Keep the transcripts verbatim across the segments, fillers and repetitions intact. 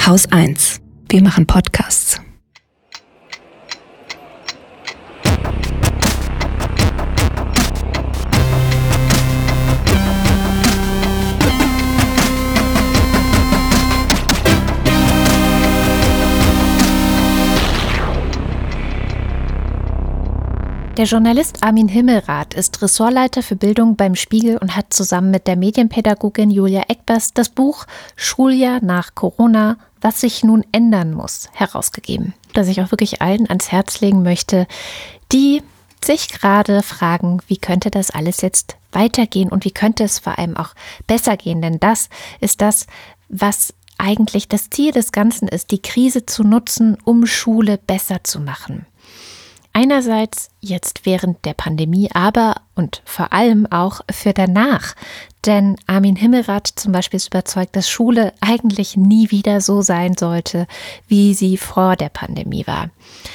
Haus eins. Wir machen Podcasts. Der Journalist Armin Himmelrath ist Ressortleiter für Bildung beim Spiegel und hat zusammen mit der Medienpädagogin Julia Eckbers das Buch Schuljahr nach Corona, was sich nun ändern muss, herausgegeben, das ich auch wirklich allen ans Herz legen möchte, die sich gerade fragen, wie könnte das alles jetzt weitergehen und wie könnte es vor allem auch besser gehen, denn das ist das, was eigentlich das Ziel des Ganzen ist, die Krise zu nutzen, um Schule besser zu machen. Einerseits jetzt während der Pandemie, aber und vor allem auch für danach. Denn Armin Himmelrath zum Beispiel ist überzeugt, dass Schule eigentlich nie wieder so sein sollte, wie sie vor der Pandemie war.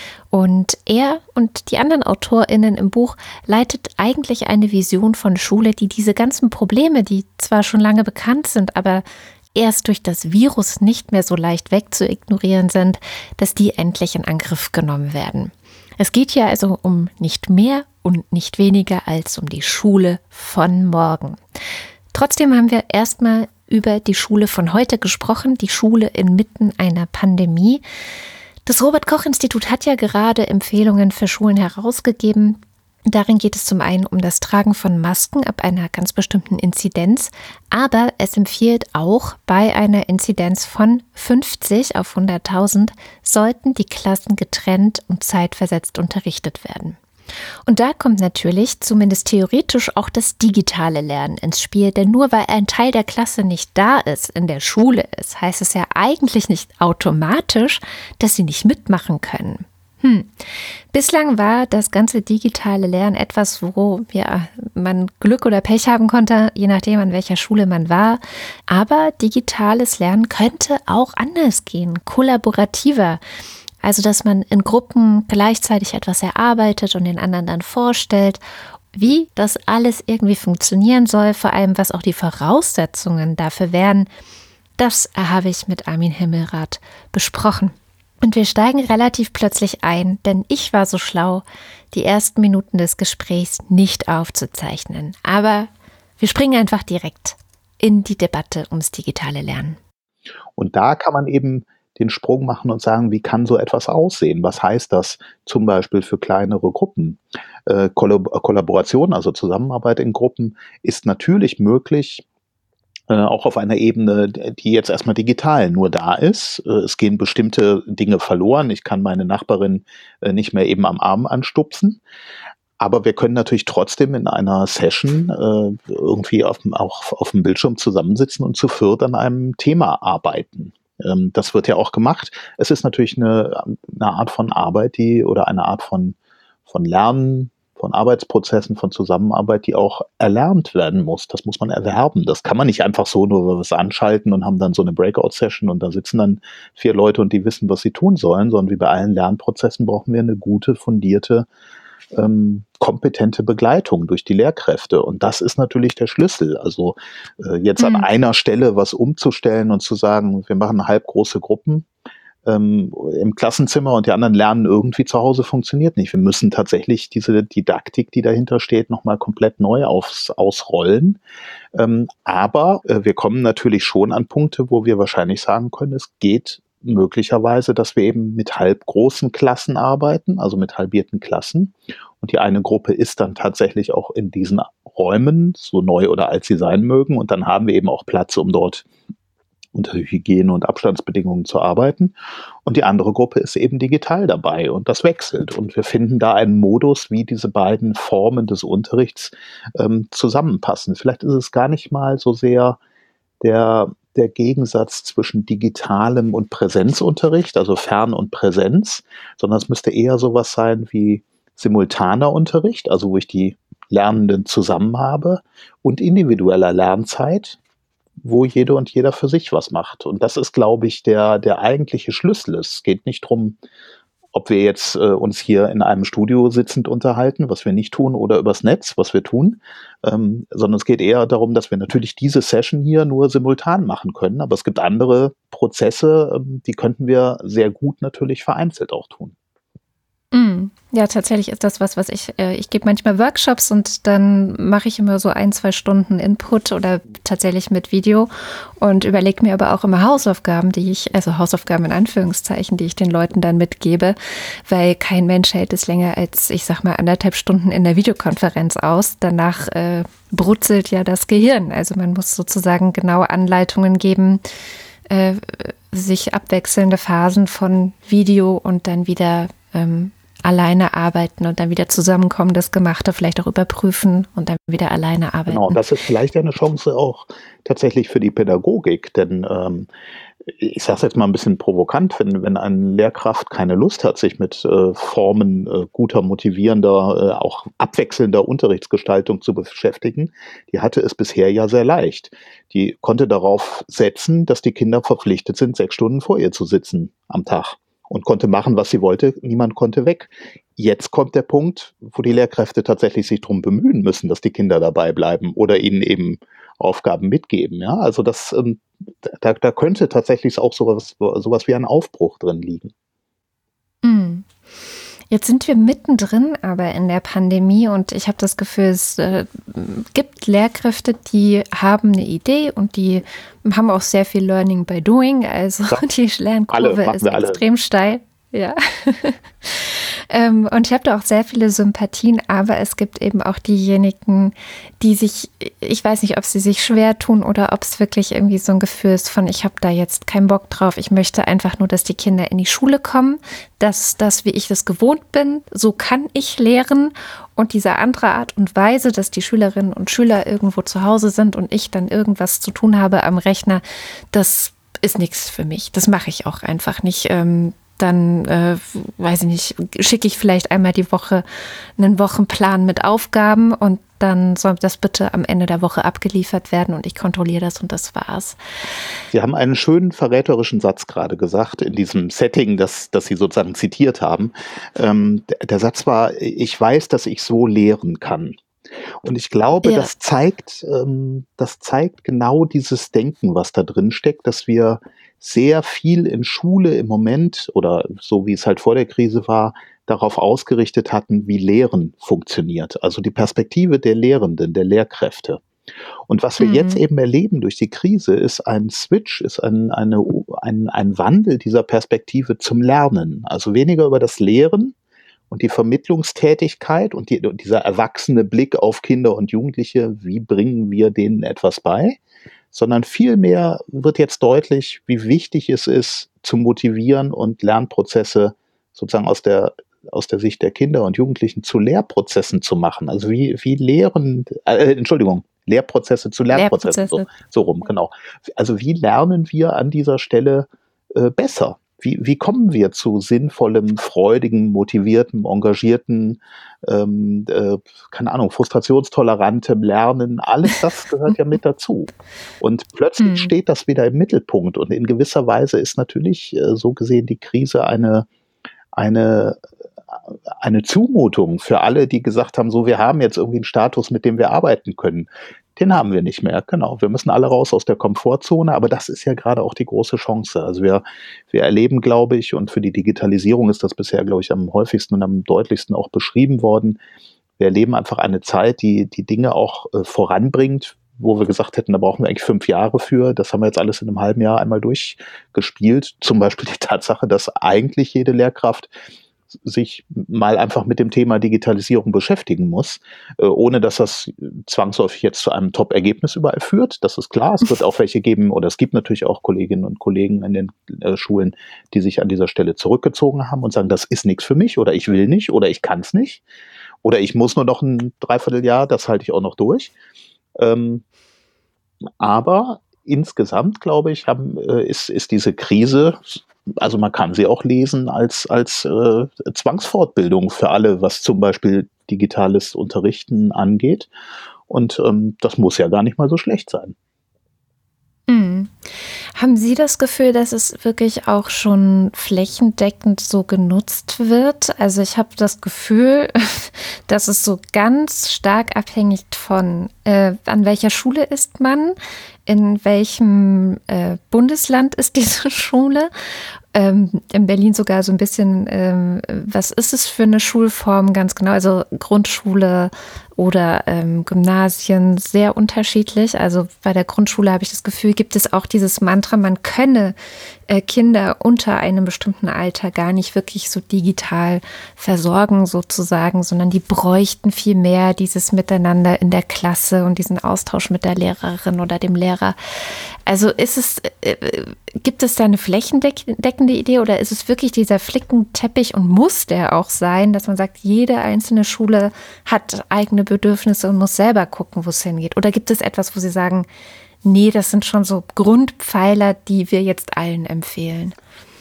Und er und die anderen AutorInnen im Buch leitet eigentlich eine Vision von Schule, die diese ganzen Probleme, die zwar schon lange bekannt sind, aber erst durch das Virus nicht mehr so leicht wegzuignorieren sind, dass die endlich in Angriff genommen werden. Es geht hier also um nicht mehr und nicht weniger als um die Schule von morgen. Trotzdem haben wir erstmal über die Schule von heute gesprochen, die Schule inmitten einer Pandemie. Das Robert-Koch-Institut hat ja gerade Empfehlungen für Schulen herausgegeben. Darin geht es zum einen um das Tragen von Masken ab einer ganz bestimmten Inzidenz, aber es empfiehlt auch, bei einer Inzidenz von fünfzig auf hunderttausend sollten die Klassen getrennt und zeitversetzt unterrichtet werden. Und da kommt natürlich, zumindest theoretisch, auch das digitale Lernen ins Spiel, denn nur weil ein Teil der Klasse nicht da ist, in der Schule ist, heißt es ja eigentlich nicht automatisch, dass sie nicht mitmachen können. Hm. Bislang war das ganze digitale Lernen etwas, wo ja, man Glück oder Pech haben konnte, je nachdem, an welcher Schule man war. Aber digitales Lernen könnte auch anders gehen, kollaborativer. Also, dass man in Gruppen gleichzeitig etwas erarbeitet und den anderen dann vorstellt, wie das alles irgendwie funktionieren soll, vor allem was auch die Voraussetzungen dafür wären. Das habe ich mit Armin Himmelrath besprochen. Und wir steigen relativ plötzlich ein, denn ich war so schlau, die ersten Minuten des Gesprächs nicht aufzuzeichnen. Aber wir springen einfach direkt in die Debatte ums digitale Lernen. Und da kann man eben den Sprung machen und sagen, wie kann so etwas aussehen? Was heißt das zum Beispiel für kleinere Gruppen? Äh, Kollab- Kollaboration, also Zusammenarbeit in Gruppen, ist natürlich möglich, auch auf einer Ebene, die jetzt erstmal digital nur da ist. Es gehen bestimmte Dinge verloren. Ich kann meine Nachbarin nicht mehr eben am Arm anstupsen. Aber wir können natürlich trotzdem in einer Session äh, irgendwie auf, auch auf dem Bildschirm zusammensitzen und zu viert an einem Thema arbeiten. Ähm, das wird ja auch gemacht. Es ist natürlich eine, eine Art von Arbeit, die oder eine Art von, von Lernen, von Arbeitsprozessen, von Zusammenarbeit, die auch erlernt werden muss. Das muss man erwerben. Das kann man nicht einfach so nur was anschalten und haben dann so eine Breakout-Session und da sitzen dann vier Leute und die wissen, was sie tun sollen, sondern wie bei allen Lernprozessen brauchen wir eine gute, fundierte, ähm, kompetente Begleitung durch die Lehrkräfte. Und das ist natürlich der Schlüssel. Also äh, jetzt mhm. an einer Stelle was umzustellen und zu sagen, wir machen halbgroße Gruppen, Ähm, im Klassenzimmer und die anderen lernen irgendwie zu Hause, funktioniert nicht. Wir müssen tatsächlich diese Didaktik, die dahinter steht, nochmal komplett neu aufs, ausrollen. Ähm, aber äh, wir kommen natürlich schon an Punkte, wo wir wahrscheinlich sagen können, es geht möglicherweise, dass wir eben mit halb großen Klassen arbeiten, also mit halbierten Klassen. Und die eine Gruppe ist dann tatsächlich auch in diesen Räumen, so neu oder alt sie sein mögen. Und dann haben wir eben auch Platz, um dort unter Hygiene- und Abstandsbedingungen zu arbeiten. Und die andere Gruppe ist eben digital dabei und das wechselt. Und wir finden da einen Modus, wie diese beiden Formen des Unterrichts ähm, zusammenpassen. Vielleicht ist es gar nicht mal so sehr der, der Gegensatz zwischen digitalem und Präsenzunterricht, also Fern- und Präsenz, sondern es müsste eher sowas sein wie simultaner Unterricht, also wo ich die Lernenden zusammen habe, und individueller Lernzeit, wo jede und jeder für sich was macht. Und das ist, glaube ich, der, der eigentliche Schlüssel. Es geht nicht darum, ob wir jetzt äh, uns hier in einem Studio sitzend unterhalten, was wir nicht tun, oder übers Netz, was wir tun, ähm, sondern es geht eher darum, dass wir natürlich diese Session hier nur simultan machen können, aber es gibt andere Prozesse, ähm, die könnten wir sehr gut natürlich vereinzelt auch tun. Mm. Ja, tatsächlich ist das was, was ich, äh, ich gebe manchmal Workshops und dann mache ich immer so ein, zwei Stunden Input oder tatsächlich mit Video und überlege mir aber auch immer Hausaufgaben, die ich, also Hausaufgaben in Anführungszeichen, die ich den Leuten dann mitgebe, weil kein Mensch hält es länger als, ich sag mal, anderthalb Stunden in der Videokonferenz aus. Danach äh, brutzelt ja das Gehirn. Also man muss sozusagen genaue Anleitungen geben, äh, sich abwechselnde Phasen von Video und dann wieder ähm, alleine arbeiten und dann wieder zusammenkommen, das Gemachte vielleicht auch überprüfen und dann wieder alleine arbeiten. Genau, das ist vielleicht eine Chance auch tatsächlich für die Pädagogik, denn ähm, ich sage es jetzt mal ein bisschen provokant, wenn, wenn eine Lehrkraft keine Lust hat, sich mit äh, Formen äh, guter, motivierender, äh, auch abwechselnder Unterrichtsgestaltung zu beschäftigen, die hatte es bisher ja sehr leicht. Die konnte darauf setzen, dass die Kinder verpflichtet sind, sechs Stunden vor ihr zu sitzen am Tag. Und konnte machen, was sie wollte. Niemand konnte weg. Jetzt kommt der Punkt, wo die Lehrkräfte tatsächlich sich darum bemühen müssen, dass die Kinder dabei bleiben oder ihnen eben Aufgaben mitgeben. Ja, also das, ähm, da, da könnte tatsächlich auch sowas, sowas wie ein Aufbruch drin liegen. Mm. Jetzt sind wir mittendrin aber in der Pandemie und ich habe das Gefühl, es äh, gibt Lehrkräfte, die haben eine Idee und die haben auch sehr viel Learning by Doing, also ja, die Lernkurve ist extrem alle. steil. Ja. ähm, und ich habe da auch sehr viele Sympathien, aber es gibt eben auch diejenigen, die sich, ich weiß nicht, ob sie sich schwer tun oder ob es wirklich irgendwie so ein Gefühl ist von, ich habe da jetzt keinen Bock drauf, ich möchte einfach nur, dass die Kinder in die Schule kommen, dass das, wie ich das gewohnt bin, so kann ich lehren und diese andere Art und Weise, dass die Schülerinnen und Schüler irgendwo zu Hause sind und ich dann irgendwas zu tun habe am Rechner, das ist nichts für mich, das mache ich auch einfach nicht. Ähm, Dann, äh, weiß ich nicht, schicke ich vielleicht einmal die Woche einen Wochenplan mit Aufgaben und dann soll das bitte am Ende der Woche abgeliefert werden und ich kontrolliere das und das war's. Sie haben einen schönen verräterischen Satz gerade gesagt in diesem Setting, das, das Sie sozusagen zitiert haben. Ähm, der, der Satz war, ich weiß, dass ich so lehren kann. Und ich glaube, ja. das zeigt, ähm, das zeigt genau dieses Denken, was da drin steckt, dass wir sehr viel in Schule im Moment oder so wie es halt vor der Krise war, darauf ausgerichtet hatten, wie Lehren funktioniert. Also die Perspektive der Lehrenden, der Lehrkräfte. Und was wir mhm. jetzt eben erleben durch die Krise, ist ein Switch, ist ein, eine, ein, ein Wandel dieser Perspektive zum Lernen. Also weniger über das Lehren und die Vermittlungstätigkeit und die, dieser erwachsene Blick auf Kinder und Jugendliche, wie bringen wir denen etwas bei? Sondern vielmehr wird jetzt deutlich, wie wichtig es ist, zu motivieren und Lernprozesse sozusagen aus der, aus der Sicht der Kinder und Jugendlichen zu Lehrprozessen zu machen. Also wie, wie Lehren, äh, Entschuldigung, Lehrprozesse zu Lernprozessen, Lehrprozesse. So, so rum, genau. Also wie lernen wir an dieser Stelle äh, besser? Wie, wie kommen wir zu sinnvollem, freudigen, motivierten, engagierten, ähm, äh, keine Ahnung, frustrationstolerantem Lernen? Alles das gehört ja mit dazu. Und plötzlich hm. steht das wieder im Mittelpunkt. Und in gewisser Weise ist natürlich äh, so gesehen die Krise eine, eine, eine Zumutung für alle, die gesagt haben, so, wir haben jetzt irgendwie einen Status, mit dem wir arbeiten können. Den haben wir nicht mehr, genau. Wir müssen alle raus aus der Komfortzone, aber das ist ja gerade auch die große Chance. Also wir, wir erleben, glaube ich, und für die Digitalisierung ist das bisher, glaube ich, am häufigsten und am deutlichsten auch beschrieben worden. Wir erleben einfach eine Zeit, die die Dinge auch äh, voranbringt, wo wir gesagt hätten, da brauchen wir eigentlich fünf Jahre für. Das haben wir jetzt alles in einem halben Jahr einmal durchgespielt. Zum Beispiel die Tatsache, dass eigentlich jede Lehrkraft sich mal einfach mit dem Thema Digitalisierung beschäftigen muss, äh, ohne dass das zwangsläufig jetzt zu einem Top-Ergebnis überall führt. Das ist klar. Es wird auch welche geben, oder es gibt natürlich auch Kolleginnen und Kollegen in den äh, Schulen, die sich an dieser Stelle zurückgezogen haben und sagen, das ist nichts für mich oder ich will nicht oder ich kann es nicht oder ich muss nur noch ein Dreivierteljahr, das halte ich auch noch durch. Ähm, aber insgesamt, glaube ich, haben, äh, ist, ist diese Krise, also man kann sie auch lesen als, als äh, Zwangsfortbildung für alle, was zum Beispiel digitales Unterrichten angeht. Und ähm, das muss ja gar nicht mal so schlecht sein. Mhm. Haben Sie das Gefühl, dass es wirklich auch schon flächendeckend so genutzt wird? Also ich habe das Gefühl, dass es so ganz stark abhängig von, äh, an welcher Schule ist man, in welchem äh, Bundesland ist diese Schule. Ähm, in Berlin sogar so ein bisschen, ähm, was ist es für eine Schulform ganz genau? Also Grundschule oder ähm, Gymnasien, sehr unterschiedlich. Also bei der Grundschule habe ich das Gefühl, gibt es auch dieses Mantra, man könne äh, Kinder unter einem bestimmten Alter gar nicht wirklich so digital versorgen sozusagen, sondern die bräuchten viel mehr dieses Miteinander in der Klasse und diesen Austausch mit der Lehrerin oder dem Lehrer. Also ist es, äh, gibt es da eine flächendeckende Idee oder ist es wirklich dieser Flickenteppich und muss der auch sein, dass man sagt, jede einzelne Schule hat eigene Bedürfnisse und muss selber gucken, wo es hingeht? Oder gibt es etwas, wo Sie sagen, nee, das sind schon so Grundpfeiler, die wir jetzt allen empfehlen?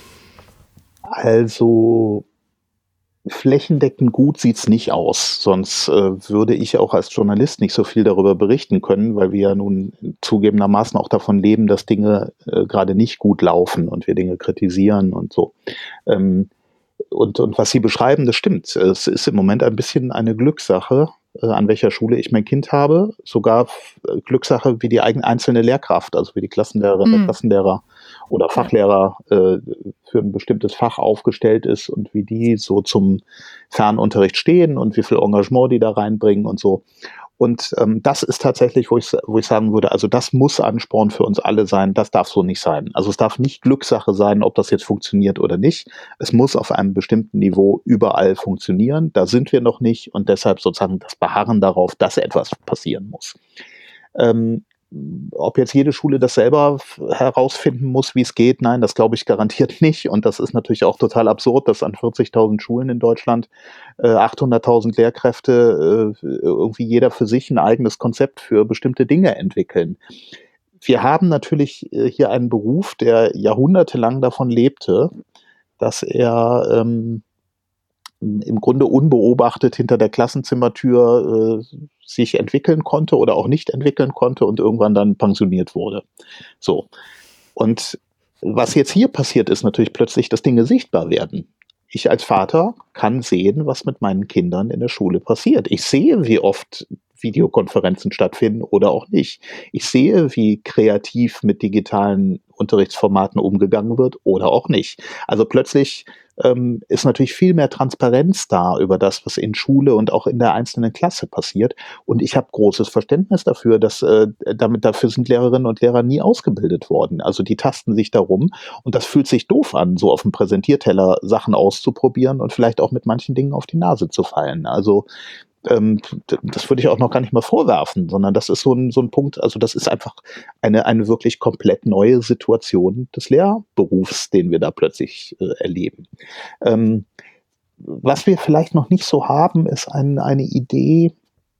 Also flächendeckend gut sieht's nicht aus, sonst äh, würde ich auch als Journalist nicht so viel darüber berichten können, weil wir ja nun zugegebenermaßen auch davon leben, dass Dinge äh, gerade nicht gut laufen und wir Dinge kritisieren und so. Ähm, und, und was Sie beschreiben, das stimmt. Es ist im Moment ein bisschen eine Glückssache, äh, an welcher Schule ich mein Kind habe. Sogar äh, Glückssache wie die eigene einzelne Lehrkraft, also wie die Klassenlehrerin, der Mhm. Klassenlehrer oder Fachlehrer äh, für ein bestimmtes Fach aufgestellt ist und wie die so zum Fernunterricht stehen und wie viel Engagement die da reinbringen und so. Und ähm, das ist tatsächlich, wo ich, wo ich sagen würde, also das muss Ansporn für uns alle sein, das darf so nicht sein. Also es darf nicht Glückssache sein, ob das jetzt funktioniert oder nicht. Es muss auf einem bestimmten Niveau überall funktionieren. Da sind wir noch nicht und deshalb sozusagen das Beharren darauf, dass etwas passieren muss. Ähm, ob jetzt jede Schule das selber f- herausfinden muss, wie es geht, nein, das glaube ich garantiert nicht. Und das ist natürlich auch total absurd, dass an vierzigtausend Schulen in Deutschland äh, achthunderttausend Lehrkräfte äh, irgendwie jeder für sich ein eigenes Konzept für bestimmte Dinge entwickeln. Wir haben natürlich äh, hier einen Beruf, der jahrhundertelang davon lebte, dass er ähm, im Grunde unbeobachtet hinter der Klassenzimmertür äh, sich entwickeln konnte oder auch nicht entwickeln konnte und irgendwann dann pensioniert wurde. So. Und was jetzt hier passiert, ist natürlich plötzlich, dass Dinge sichtbar werden. Ich als Vater kann sehen, was mit meinen Kindern in der Schule passiert. Ich sehe, wie oft Videokonferenzen stattfinden oder auch nicht. Ich sehe, wie kreativ mit digitalen Unterrichtsformaten umgegangen wird oder auch nicht. Also plötzlich ähm, ist natürlich viel mehr Transparenz da über das, was in Schule und auch in der einzelnen Klasse passiert. Und ich habe großes Verständnis dafür, dass äh, damit dafür sind Lehrerinnen und Lehrer nie ausgebildet worden. Also die tasten sich darum und das fühlt sich doof an, so auf dem Präsentierteller Sachen auszuprobieren und vielleicht auch mit manchen Dingen auf die Nase zu fallen. Also ähm, das würde ich auch noch gar nicht mal vorwerfen, sondern das ist so ein, so ein Punkt, also das ist einfach eine, eine wirklich komplett neue Situation des Lehrberufs, den wir da plötzlich äh, erleben. Ähm, was wir vielleicht noch nicht so haben, ist ein, eine Idee,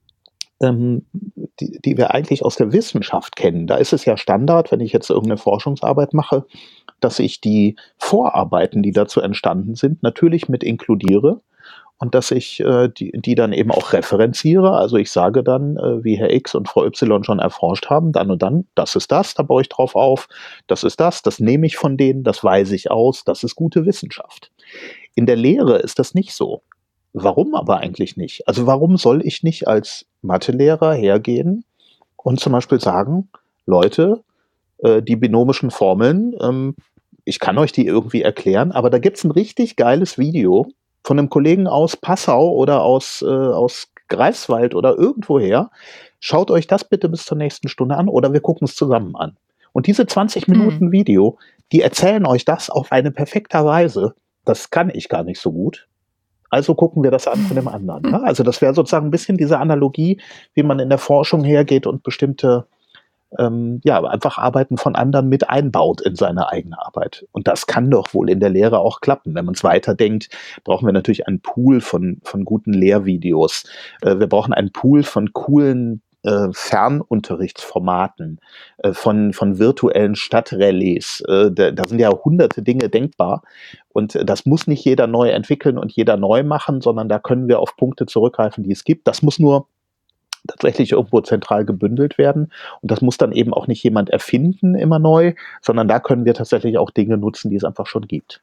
ähm, die, die wir eigentlich aus der Wissenschaft kennen. Da ist es ja Standard, wenn ich jetzt irgendeine Forschungsarbeit mache, dass ich die Vorarbeiten, die dazu entstanden sind, natürlich mit inkludiere und dass ich äh, die, die dann eben auch referenziere. Also ich sage dann, äh, wie Herr X und Frau Y schon erforscht haben, dann und dann, das ist das, da baue ich drauf auf, das ist das, das nehme ich von denen, das weise ich aus, das ist gute Wissenschaft. In der Lehre ist das nicht so. Warum aber eigentlich nicht? Also warum soll ich nicht als Mathelehrer hergehen und zum Beispiel sagen, Leute, äh, die binomischen Formeln, ähm, ich kann euch die irgendwie erklären, aber da gibt's ein richtig geiles Video von einem Kollegen aus Passau oder aus, äh, aus Greifswald oder irgendwoher. Schaut euch das bitte bis zur nächsten Stunde an oder wir gucken es zusammen an. Und diese zwanzig Minuten Mhm. Video, die erzählen euch das auf eine perfekte Weise. Das kann ich gar nicht so gut. Also gucken wir das an von dem anderen. Ne? Also das wäre sozusagen ein bisschen diese Analogie, wie man in der Forschung hergeht und bestimmte ähm, ja, einfach Arbeiten von anderen mit einbaut in seine eigene Arbeit. Und das kann doch wohl in der Lehre auch klappen. Wenn man es weiterdenkt, brauchen wir natürlich einen Pool von, von guten Lehrvideos. Äh, wir brauchen einen Pool von coolen äh, Fernunterrichtsformaten, äh, von, von virtuellen Stadtrallyes. Äh, da, da sind ja hunderte Dinge denkbar. Und äh, das muss nicht jeder neu entwickeln und jeder neu machen, sondern da können wir auf Punkte zurückgreifen, die es gibt. Das muss nur tatsächlich irgendwo zentral gebündelt werden. Und das muss dann eben auch nicht jemand erfinden immer neu, sondern da können wir tatsächlich auch Dinge nutzen, die es einfach schon gibt.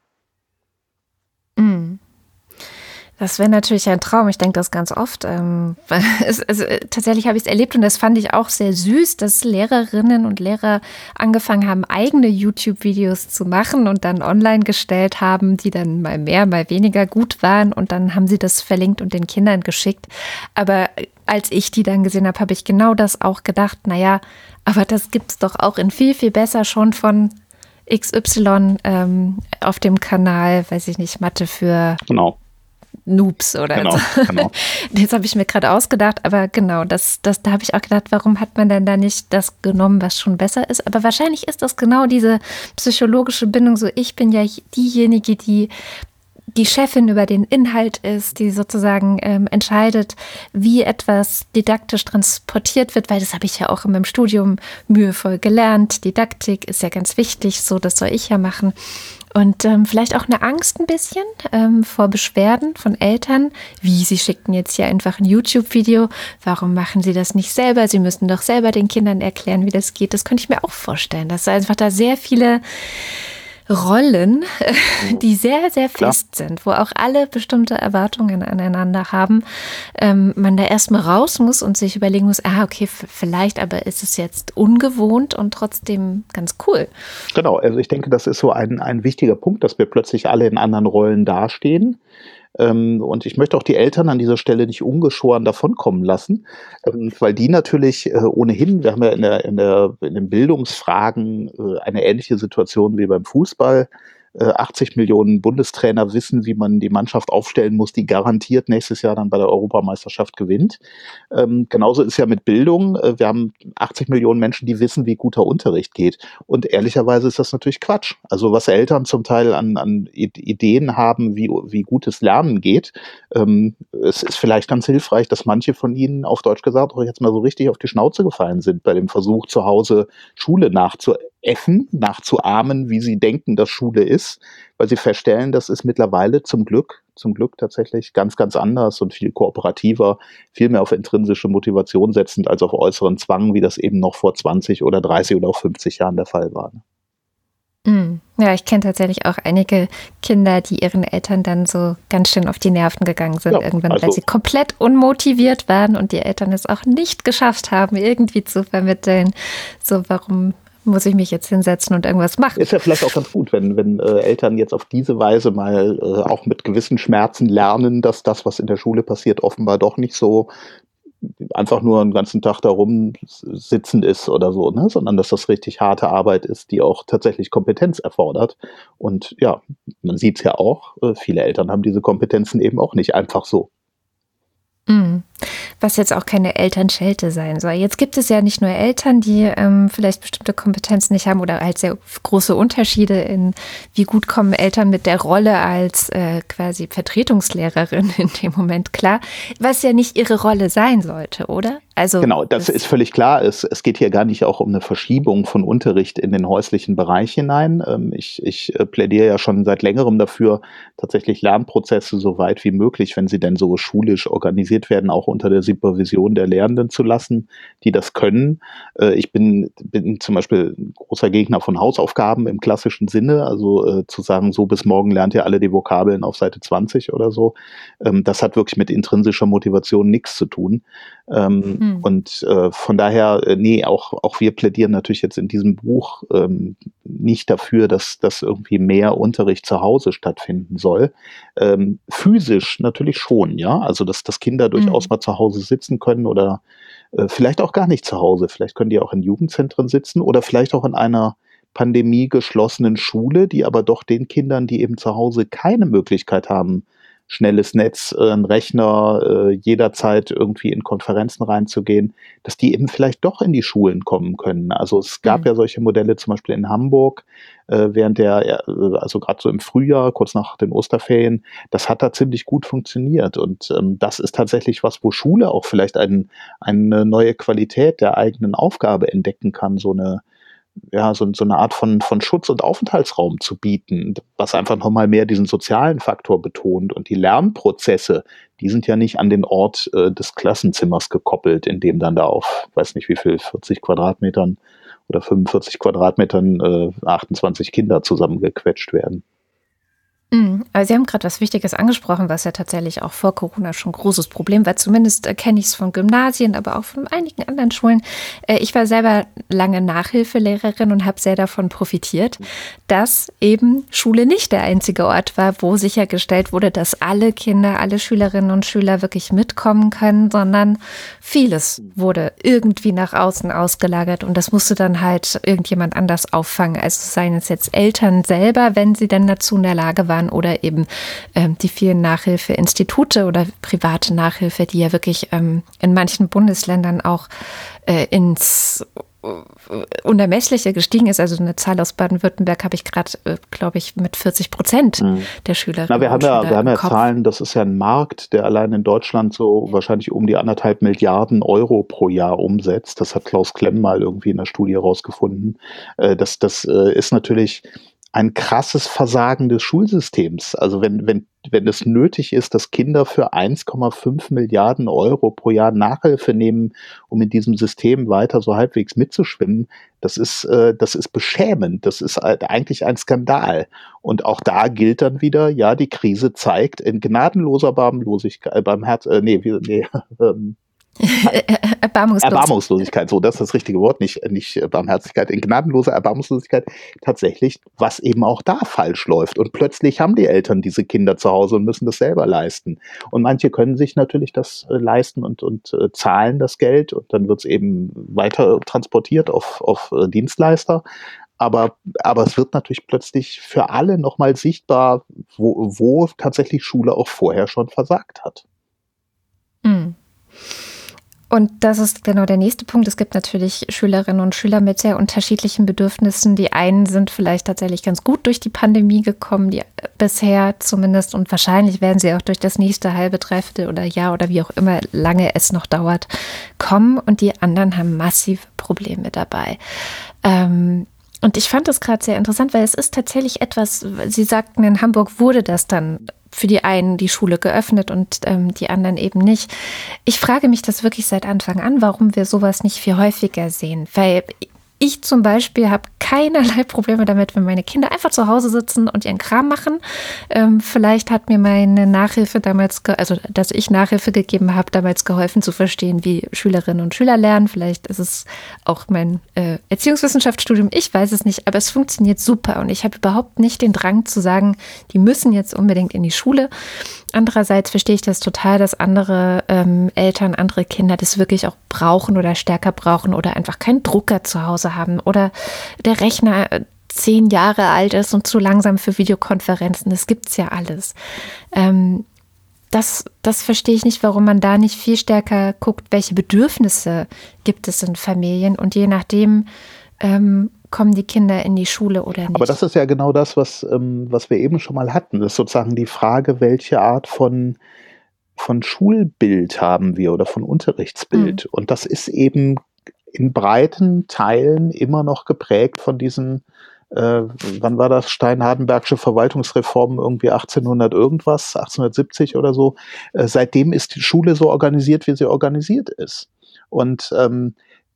Mhm. Das wäre natürlich ein Traum. Ich denke das ganz oft. Ähm, es, also, tatsächlich habe ich es erlebt und das fand ich auch sehr süß, dass Lehrerinnen und Lehrer angefangen haben, eigene YouTube-Videos zu machen und dann online gestellt haben, die dann mal mehr, mal weniger gut waren und dann haben sie das verlinkt und den Kindern geschickt. Aber als ich die dann gesehen habe, habe ich genau das auch gedacht. Naja, aber das gibt es doch auch in viel, viel besser schon von X Y ähm, auf dem Kanal, weiß ich nicht, Mathe für Genau. Noobs oder genau, so. Genau. Das habe ich mir gerade ausgedacht, aber genau, das, das, da habe ich auch gedacht, warum hat man denn da nicht das genommen, was schon besser ist? Aber wahrscheinlich ist das genau diese psychologische Bindung, so ich bin ja diejenige, die die Chefin über den Inhalt ist, die sozusagen ähm, entscheidet, wie etwas didaktisch transportiert wird, weil das habe ich ja auch in meinem Studium mühevoll gelernt. Didaktik ist ja ganz wichtig, so das soll ich ja machen. Und ähm, vielleicht auch eine Angst ein bisschen ähm, vor Beschwerden von Eltern, wie sie schickten jetzt hier einfach ein YouTube-Video, warum machen sie das nicht selber? Sie müssen doch selber den Kindern erklären, wie das geht. Das könnte ich mir auch vorstellen, dass einfach da sehr viele Rollen, die sehr, sehr fest Klar. sind, wo auch alle bestimmte Erwartungen aneinander haben, ähm, man da erstmal raus muss und sich überlegen muss, ah, okay, f- vielleicht, aber ist es jetzt ungewohnt und trotzdem ganz cool. Genau, also ich denke, das ist so ein, ein wichtiger Punkt, dass wir plötzlich alle in anderen Rollen dastehen. Ähm, und ich möchte auch die Eltern an dieser Stelle nicht ungeschoren davonkommen lassen, ähm, weil die natürlich äh, ohnehin, wir haben ja in, der, in, der, in den Bildungsfragen äh, eine ähnliche Situation wie beim Fußball. Äh, achtzig Millionen Bundestrainer wissen, wie man die Mannschaft aufstellen muss, die garantiert nächstes Jahr dann bei der Europameisterschaft gewinnt. Ähm, genauso ist ja mit Bildung. Äh, wir haben achtzig Millionen Menschen, die wissen, wie guter Unterricht geht. Und ehrlicherweise ist das natürlich Quatsch. Also was Eltern zum Teil an, an Ideen haben, wie, wie gutes Lernen geht, ähm, es ist vielleicht ganz hilfreich, dass manche von ihnen, auf Deutsch gesagt, auch jetzt mal so richtig auf die Schnauze gefallen sind bei dem Versuch, zu Hause Schule nachzuäffen, nachzuahmen, wie sie denken, dass Schule ist, weil sie feststellen, das ist mittlerweile zum Glück, zum Glück tatsächlich ganz, ganz anders und viel kooperativer, viel mehr auf intrinsische Motivation setzend als auf äußeren Zwang, wie das eben noch vor zwanzig oder dreißig oder auch fünfzig Jahren der Fall war. Ja, ich kenne tatsächlich auch einige Kinder, die ihren Eltern dann so ganz schön auf die Nerven gegangen sind, ja, irgendwann, also, weil sie komplett unmotiviert waren und die Eltern es auch nicht geschafft haben, irgendwie zu vermitteln, so warum muss ich mich jetzt hinsetzen und irgendwas machen. Ist ja vielleicht auch ganz gut, wenn, wenn äh, Eltern jetzt auf diese Weise mal äh, auch mit gewissen Schmerzen lernen, dass das, was in der Schule passiert, offenbar doch nicht so einfach nur einen ganzen Tag da rumsitzen ist oder so, ne? Sondern dass das richtig harte Arbeit ist, die auch tatsächlich Kompetenz erfordert. Und ja, man sieht es ja auch, äh, viele Eltern haben diese Kompetenzen eben auch nicht einfach so. Mhm. Was jetzt auch keine Elternschelte sein soll. Jetzt gibt es ja nicht nur Eltern, die ähm, vielleicht bestimmte Kompetenzen nicht haben oder halt sehr große Unterschiede in, wie gut kommen Eltern mit der Rolle als äh, quasi Vertretungslehrerin in dem Moment klar, was ja nicht ihre Rolle sein sollte, oder? Also, genau, das, das ist völlig klar. Es, es geht hier gar nicht auch um eine Verschiebung von Unterricht in den häuslichen Bereich hinein. Ähm, ich, ich plädiere ja schon seit längerem dafür, tatsächlich Lernprozesse so weit wie möglich, wenn sie denn so schulisch organisiert werden, auch unter der Supervision der Lehrenden zu lassen, die das können. Äh, ich bin, bin zum Beispiel ein großer Gegner von Hausaufgaben im klassischen Sinne, also äh, zu sagen, so bis morgen lernt ihr alle die Vokabeln auf Seite zwanzig oder so. Ähm, das hat wirklich mit intrinsischer Motivation nichts zu tun. Ähm, hm. Und äh, von daher, äh, nee, auch, auch wir plädieren natürlich jetzt in diesem Buch ähm, nicht dafür, dass, dass irgendwie mehr Unterricht zu Hause stattfinden soll. Ähm, physisch natürlich schon, ja, also dass, dass Kinder durchaus hm. mal zu Hause sitzen können oder äh, vielleicht auch gar nicht zu Hause, vielleicht können die auch in Jugendzentren sitzen oder vielleicht auch in einer pandemiegeschlossenen Schule, die aber doch den Kindern, die eben zu Hause keine Möglichkeit haben, schnelles Netz, äh, ein Rechner, äh, jederzeit irgendwie in Konferenzen reinzugehen, dass die eben vielleicht doch in die Schulen kommen können. Also es gab mhm. ja solche Modelle zum Beispiel in Hamburg, äh, während der, also gerade so im Frühjahr, kurz nach den Osterferien, das hat da ziemlich gut funktioniert. Und ähm, das ist tatsächlich was, wo Schule auch vielleicht ein, eine neue Qualität der eigenen Aufgabe entdecken kann, so eine ja, so, so eine Art von, von Schutz- und Aufenthaltsraum zu bieten, was einfach nochmal mehr diesen sozialen Faktor betont. Und die Lernprozesse, die sind ja nicht an den Ort äh, des Klassenzimmers gekoppelt, in dem dann da auf, weiß nicht wie viel, vierzig Quadratmetern oder fünfundvierzig Quadratmetern äh, achtundzwanzig Kinder zusammengequetscht werden. Mhm. Aber Sie haben gerade was Wichtiges angesprochen, was ja tatsächlich auch vor Corona schon ein großes Problem war. Zumindest äh, kenne ich es von Gymnasien, aber auch von einigen anderen Schulen. Äh, ich war selber lange Nachhilfelehrerin und habe sehr davon profitiert, dass eben Schule nicht der einzige Ort war, wo sichergestellt wurde, dass alle Kinder, alle Schülerinnen und Schüler wirklich mitkommen können, sondern vieles wurde irgendwie nach außen ausgelagert und das musste dann halt irgendjemand anders auffangen. Also seien es jetzt Eltern selber, wenn sie denn dazu in der Lage waren, oder eben ähm, die vielen Nachhilfeinstitute oder private Nachhilfe, die ja wirklich ähm, in manchen Bundesländern auch äh, ins Unermessliche gestiegen ist. Also eine Zahl aus Baden-Württemberg habe ich gerade, äh, glaube ich, mit vierzig Prozent mhm. der Schülerinnen Na, wir haben und ja, Schüler wir haben ja Kopf. Zahlen, das ist ja ein Markt, der allein in Deutschland so wahrscheinlich um die anderthalb Milliarden Euro pro Jahr umsetzt. Das hat Klaus Klemm mal irgendwie in der Studie rausgefunden. Äh, das, das äh, ist natürlich ein krasses Versagen des Schulsystems. Also wenn, wenn, wenn es nötig ist, dass Kinder für eins Komma fünf Milliarden Euro pro Jahr Nachhilfe nehmen, um in diesem System weiter so halbwegs mitzuschwimmen, das ist, äh, das ist beschämend. Das ist halt eigentlich ein Skandal. Und auch da gilt dann wieder, ja, die Krise zeigt in gnadenloser Barmlosigkeit, äh, beim Herz, äh, nee, wie, nee, ähm, Erbarmungslos. Erbarmungslosigkeit, so, das ist das richtige Wort, nicht, nicht Barmherzigkeit, in gnadenloser Erbarmungslosigkeit tatsächlich, was eben auch da falsch läuft. Und plötzlich haben die Eltern diese Kinder zu Hause und müssen das selber leisten. Und manche können sich natürlich das äh, leisten und, und äh, zahlen das Geld und dann wird es eben weiter transportiert auf, auf äh, Dienstleister. Aber, aber es wird natürlich plötzlich für alle nochmal sichtbar, wo, wo tatsächlich Schule auch vorher schon versagt hat. Mhm. Und das ist genau der nächste Punkt. Es gibt natürlich Schülerinnen und Schüler mit sehr unterschiedlichen Bedürfnissen. Die einen sind vielleicht tatsächlich ganz gut durch die Pandemie gekommen, die bisher zumindest, und wahrscheinlich werden sie auch durch das nächste halbe, dreiviertel oder Jahr oder wie auch immer lange es noch dauert, kommen. Und die anderen haben massive Probleme dabei. Ähm, Und ich fand das gerade sehr interessant, weil es ist tatsächlich etwas, Sie sagten, in Hamburg wurde das dann für die einen die Schule geöffnet und ähm, die anderen eben nicht. Ich frage mich das wirklich seit Anfang an, warum wir sowas nicht viel häufiger sehen. Weil ich zum Beispiel habe keinerlei Probleme damit, wenn meine Kinder einfach zu Hause sitzen und ihren Kram machen. Ähm, vielleicht hat mir meine Nachhilfe damals, ge- also dass ich Nachhilfe gegeben habe, damals geholfen zu verstehen, wie Schülerinnen und Schüler lernen. Vielleicht ist es auch mein äh, Erziehungswissenschaftsstudium, ich weiß es nicht, aber es funktioniert super und ich habe überhaupt nicht den Drang zu sagen, die müssen jetzt unbedingt in die Schule. Andererseits verstehe ich das total, dass andere ähm, Eltern, andere Kinder das wirklich auch brauchen oder stärker brauchen oder einfach keinen Drucker zu Hause haben oder der Rechner zehn Jahre alt ist und zu langsam für Videokonferenzen. Das gibt's ja alles. Ähm, das, das verstehe ich nicht, warum man da nicht viel stärker guckt, welche Bedürfnisse gibt es in Familien und je nachdem ähm, kommen die Kinder in die Schule oder nicht. Aber das ist ja genau das, was, ähm, was wir eben schon mal hatten. Das ist sozusagen die Frage, welche Art von, von Schulbild haben wir oder von Unterrichtsbild. Mhm. Und das ist eben in breiten Teilen immer noch geprägt von diesen, äh, wann war das, Stein-Hardenbergsche Verwaltungsreform, irgendwie achtzehnhundert irgendwas, achtzehnhundertsiebzig oder so. Äh, seitdem ist die Schule so organisiert, wie sie organisiert ist. Und ähm,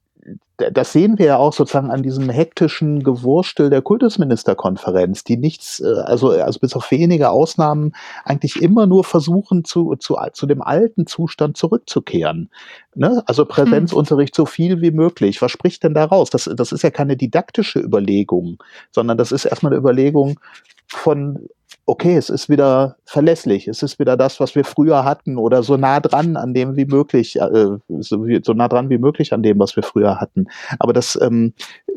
das sehen wir ja auch sozusagen an diesem hektischen Gewurstel der Kultusministerkonferenz, die nichts, also, also bis auf wenige Ausnahmen eigentlich immer nur versuchen, zu, zu, zu dem alten Zustand zurückzukehren. Ne? Also Präsenzunterricht so viel wie möglich. Was spricht denn da raus? Das, das ist ja keine didaktische Überlegung, sondern das ist erstmal eine Überlegung von, okay, es ist wieder verlässlich, es ist wieder das, was wir früher hatten oder so nah dran an dem wie möglich, äh, so, wie, so nah dran wie möglich an dem, was wir früher hatten. Aber das ähm,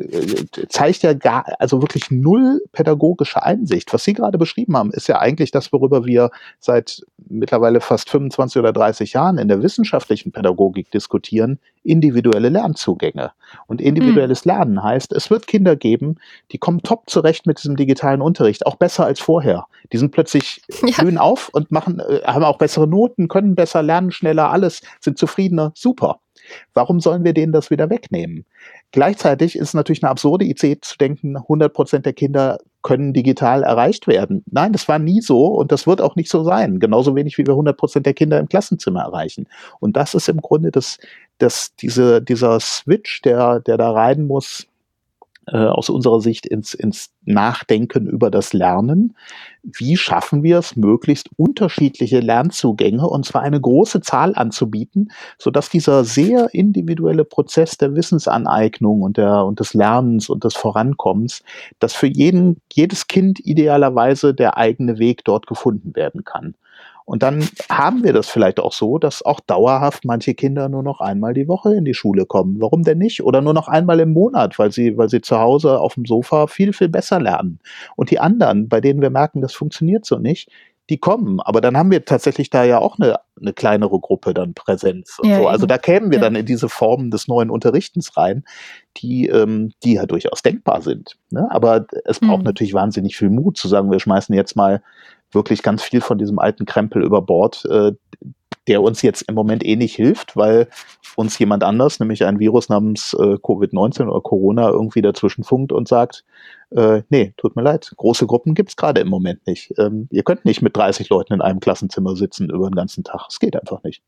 zeigt ja gar, also wirklich null pädagogische Einsicht. Was Sie gerade beschrieben haben, ist ja eigentlich das, worüber wir seit mittlerweile fast fünfundzwanzig oder dreißig Jahren in der wissenschaftlichen Pädagogik diskutieren, individuelle Lernzugänge. Und individuelles mhm. Lernen heißt, es wird Kinder geben, die kommen top zurecht mit diesem digitalen Unterricht, auch besser als vorher. Die sind plötzlich, ja. blühen auf und machen, äh, haben auch bessere Noten, können besser lernen, schneller, alles, sind zufriedener, super. Warum sollen wir denen das wieder wegnehmen? Gleichzeitig ist es natürlich eine absurde Idee zu denken, hundert Prozent der Kinder können digital erreicht werden. Nein, das war nie so und das wird auch nicht so sein. Genauso wenig wie wir hundert Prozent der Kinder im Klassenzimmer erreichen. Und das ist im Grunde das, das, diese, dieser Switch, der, der da rein muss, äh, aus unserer Sicht ins, ins Nachdenken über das Lernen. Wie schaffen wir es, möglichst unterschiedliche Lernzugänge, und zwar eine große Zahl anzubieten, sodass dieser sehr individuelle Prozess der Wissensaneignung und, der, und des Lernens und des Vorankommens, dass für jeden, jedes Kind idealerweise der eigene Weg dort gefunden werden kann. Und dann haben wir das vielleicht auch so, dass auch dauerhaft manche Kinder nur noch einmal die Woche in die Schule kommen. Warum denn nicht? Oder nur noch einmal im Monat, weil sie, weil sie zu Hause auf dem Sofa viel, viel besser lernen. Und die anderen, bei denen wir merken, das funktioniert so nicht, die kommen. Aber dann haben wir tatsächlich da ja auch eine, eine kleinere Gruppe dann Präsenz. Und Ja, so. Also eben. da kämen wir Ja. dann in diese Formen des neuen Unterrichtens rein, die, ähm, die ja durchaus denkbar sind. Ne? Aber es braucht Mhm. natürlich wahnsinnig viel Mut zu sagen, wir schmeißen jetzt mal wirklich ganz viel von diesem alten Krempel über Bord, äh, der uns jetzt im Moment eh nicht hilft, weil uns jemand anders, nämlich ein Virus namens äh, Covid neunzehn oder Corona, irgendwie dazwischen funkt und sagt, äh, nee, tut mir leid, große Gruppen gibt's gerade im Moment nicht. Ähm, ihr könnt nicht mit dreißig Leuten in einem Klassenzimmer sitzen über den ganzen Tag. Es geht einfach nicht.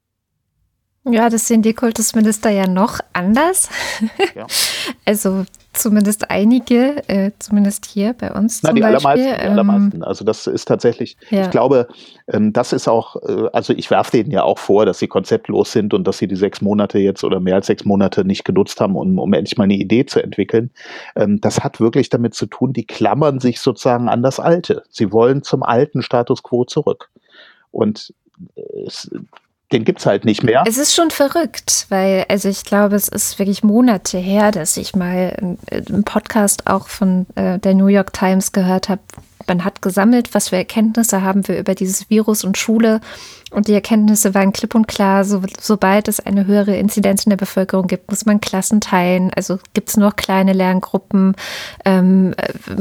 Ja, das sehen die Kultusminister ja noch anders. Ja. Also zumindest einige, äh, zumindest hier bei uns Na, zum die Beispiel. allermeisten, die ähm, allermeisten. Also das ist tatsächlich, Ja. ich glaube, ähm, das ist auch, äh, also ich werfe denen ja auch vor, dass sie konzeptlos sind und dass sie die sechs Monate jetzt oder mehr als sechs Monate nicht genutzt haben, um, um endlich mal eine Idee zu entwickeln. Ähm, das hat wirklich damit zu tun, die klammern sich sozusagen an das Alte. Sie wollen zum alten Status quo zurück. Und äh, es, den gibt's halt nicht mehr. Es ist schon verrückt, weil, also ich glaube, es ist wirklich Monate her, dass ich mal einen Podcast auch von äh, der New York Times gehört habe. Man hat gesammelt, was für Erkenntnisse haben wir über dieses Virus und Schule. Und die Erkenntnisse waren klipp und klar, so, sobald es eine höhere Inzidenz in der Bevölkerung gibt, muss man Klassen teilen. Also gibt es nur kleine Lerngruppen, ähm,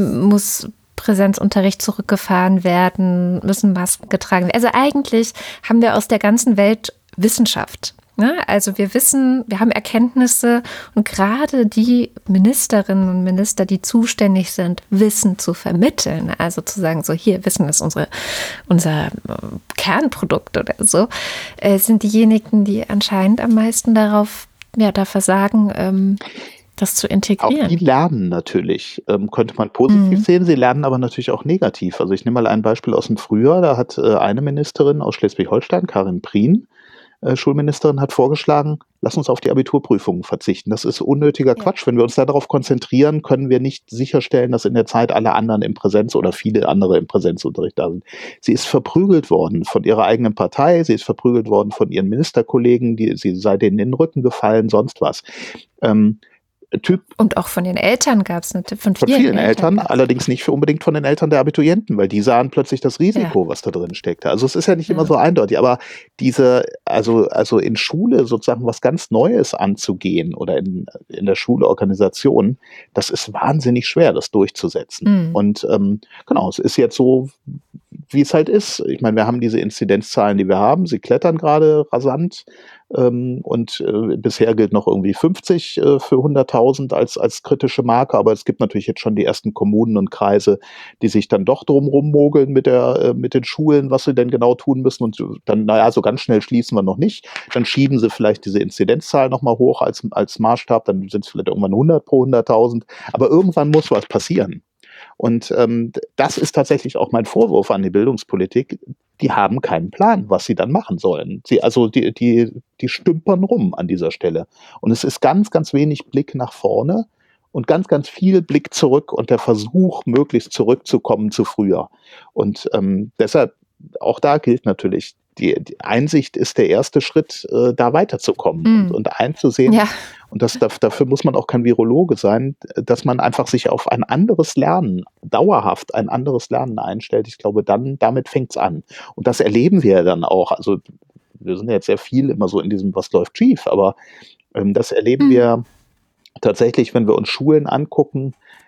muss Präsenzunterricht zurückgefahren werden, müssen Masken getragen werden. Also eigentlich haben wir aus der ganzen Welt Wissenschaft. Ne? Also wir wissen, wir haben Erkenntnisse und gerade die Ministerinnen und Minister, die zuständig sind, Wissen zu vermitteln, also zu sagen, so hier, Wissen ist unsere, unser Kernprodukt oder so, äh, sind diejenigen, die anscheinend am meisten darauf, ja, da versagen, ähm, das zu integrieren. Auch die lernen natürlich, ähm, könnte man positiv Mhm. sehen, sie lernen aber natürlich auch negativ. Also ich nehme mal ein Beispiel aus dem Frühjahr, da hat äh, eine Ministerin aus Schleswig-Holstein, Karin Prien, äh, Schulministerin, hat vorgeschlagen, lass uns auf die Abiturprüfungen verzichten. Das ist unnötiger Ja. Quatsch. Wenn wir uns da darauf konzentrieren, können wir nicht sicherstellen, dass in der Zeit alle anderen im Präsenz oder viele andere im Präsenzunterricht da sind. Sie ist verprügelt worden von ihrer eigenen Partei, sie ist verprügelt worden von ihren Ministerkollegen, die, sie sei denen in den Rücken gefallen, sonst was. Ähm, Typ Und auch von den Eltern gab es, von vielen, von vielen Eltern, gab's- allerdings nicht für unbedingt von den Eltern der Abiturienten, weil die sahen plötzlich das Risiko, was da drin steckte. Also es ist ja nicht Ja. immer so eindeutig, aber diese, also, also in Schule sozusagen was ganz Neues anzugehen oder in, in der Schulorganisation, das ist wahnsinnig schwer, das durchzusetzen. Mhm. Und ähm, genau, es ist jetzt so, wie es halt ist. Ich meine, wir haben diese Inzidenzzahlen, die wir haben, sie klettern gerade rasant. Ähm, und äh, bisher gilt noch irgendwie fünfzig äh, für hunderttausend als, als kritische Marke, aber es gibt natürlich jetzt schon die ersten Kommunen und Kreise, die sich dann doch drum rummogeln mit, der, äh, mit den Schulen, was sie denn genau tun müssen, und dann, naja, so ganz schnell schließen wir noch nicht. Dann schieben sie vielleicht diese Inzidenzzahl nochmal hoch als, als Maßstab, dann sind es vielleicht irgendwann hundert pro hunderttausend, aber irgendwann muss was passieren. Und ähm, das ist tatsächlich auch mein Vorwurf an die Bildungspolitik. Die haben keinen Plan, was sie dann machen sollen. Sie, also die, die, die stümpern rum an dieser Stelle. Und es ist ganz, ganz wenig Blick nach vorne und ganz, ganz viel Blick zurück und der Versuch, möglichst zurückzukommen zu früher. Und ähm, deshalb, auch da gilt natürlich, die, die Einsicht ist der erste Schritt, äh, da weiterzukommen Mhm. und, und einzusehen. Ja. Und das, dafür muss man auch kein Virologe sein, dass man einfach sich auf ein anderes Lernen, dauerhaft ein anderes Lernen einstellt. Ich glaube, dann, damit fängt's an. Und das erleben wir dann auch. Also wir sind ja jetzt sehr viel immer so in diesem, was läuft schief, aber ähm, das erleben Mhm. wir tatsächlich, wenn wir uns Schulen angucken,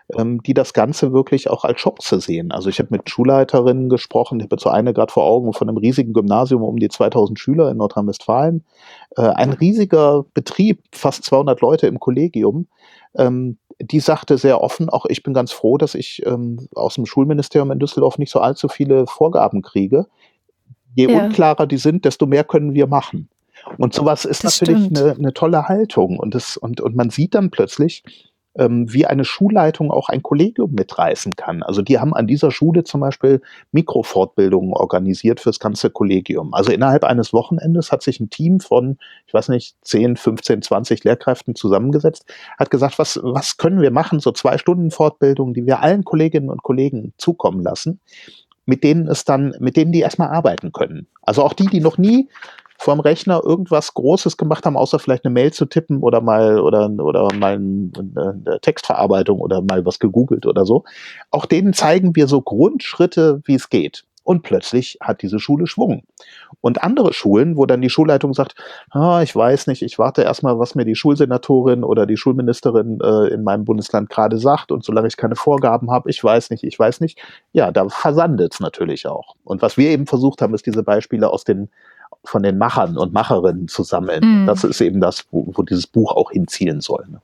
ähm, die das Ganze wirklich auch als Chance sehen. Also ich habe mit Schulleiterinnen gesprochen, ich habe jetzt so eine gerade vor Augen von einem riesigen Gymnasium um die zweitausend Schüler in Nordrhein-Westfalen. Äh, ein riesiger Betrieb, fast zweihundert Leute im Kollegium. Ähm, die sagte sehr offen, auch ich bin ganz froh, dass ich ähm, aus dem Schulministerium in Düsseldorf nicht so allzu viele Vorgaben kriege. Je Ja, unklarer die sind, desto mehr können wir machen. Und sowas ist das natürlich stimmt. eine, eine tolle Haltung. Und, das, und, und man sieht dann plötzlich, ähm, wie eine Schulleitung auch ein Kollegium mitreißen kann. Also die haben an dieser Schule zum Beispiel Mikrofortbildungen organisiert fürs ganze Kollegium. Also innerhalb eines Wochenendes hat sich ein Team von, ich weiß nicht, zehn, fünfzehn, zwanzig Lehrkräften zusammengesetzt, hat gesagt, was, was können wir machen, so zwei Stunden Fortbildung, die wir allen Kolleginnen und Kollegen zukommen lassen, mit denen es dann, mit denen die erstmal arbeiten können. Also auch die, die noch nie vorm Rechner irgendwas Großes gemacht haben, außer vielleicht eine Mail zu tippen oder mal oder, oder mal eine, eine Textverarbeitung oder mal was gegoogelt oder so. Auch denen zeigen wir so Grundschritte, wie es geht. Und plötzlich hat diese Schule Schwung. Und andere Schulen, wo dann die Schulleitung sagt, ah, ich weiß nicht, ich warte erstmal, was mir die Schulsenatorin oder die Schulministerin äh, in meinem Bundesland gerade sagt, und solange ich keine Vorgaben habe, ich weiß nicht, ich weiß nicht, ja, da versandet es natürlich auch. Und was wir eben versucht haben, ist diese Beispiele aus den von den Machern und Macherinnen zu sammeln. Und das Mhm. ist eben das, wo, wo dieses Buch auch hinzielen soll. Ne?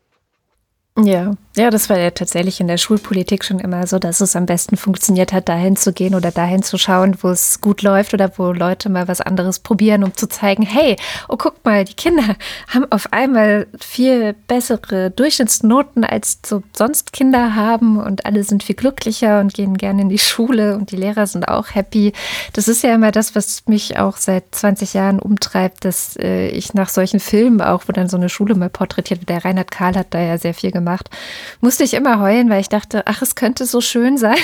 Ja, ja, das war ja tatsächlich in der Schulpolitik schon immer so, dass es am besten funktioniert hat, dahin zu gehen oder dahin zu schauen, wo es gut läuft oder wo Leute mal was anderes probieren, um zu zeigen, hey, oh, guck mal, die Kinder haben auf einmal viel bessere Durchschnittsnoten, als so sonst Kinder haben, und alle sind viel glücklicher und gehen gerne in die Schule und die Lehrer sind auch happy. Das ist ja immer das, was mich auch seit zwanzig Jahren umtreibt, dass äh, ich nach solchen Filmen auch, wo dann so eine Schule mal porträtiert wird, der Reinhard Kahl hat da ja sehr viel gemacht, gemacht, musste ich immer heulen, weil ich dachte, ach, es könnte so schön sein.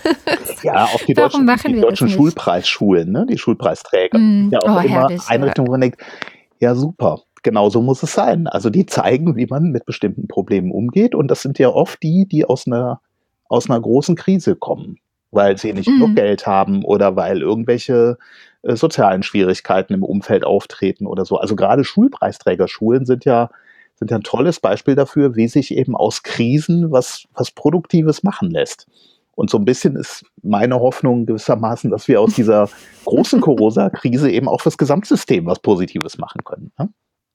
Ja, auch die Warum deutschen, machen die wir das deutschen nicht? Schulpreisschulen, ne? Die Schulpreisträger, das sind Mm, ja auch oh, immer herrlich. Einrichtungen, wo man denkt, ja super, genau so muss es sein. Also die zeigen, wie man mit bestimmten Problemen umgeht, und das sind ja oft die, die aus einer, aus einer großen Krise kommen, weil sie nicht genug Mm. Geld haben oder weil irgendwelche äh, sozialen Schwierigkeiten im Umfeld auftreten oder so. Also gerade Schulpreisträgerschulen sind ja sind ja ein tolles Beispiel dafür, wie sich eben aus Krisen was, was Produktives machen lässt. Und so ein bisschen ist meine Hoffnung gewissermaßen, dass wir aus dieser großen Corona-Krise eben auch fürs Gesamtsystem was Positives machen können. Ne?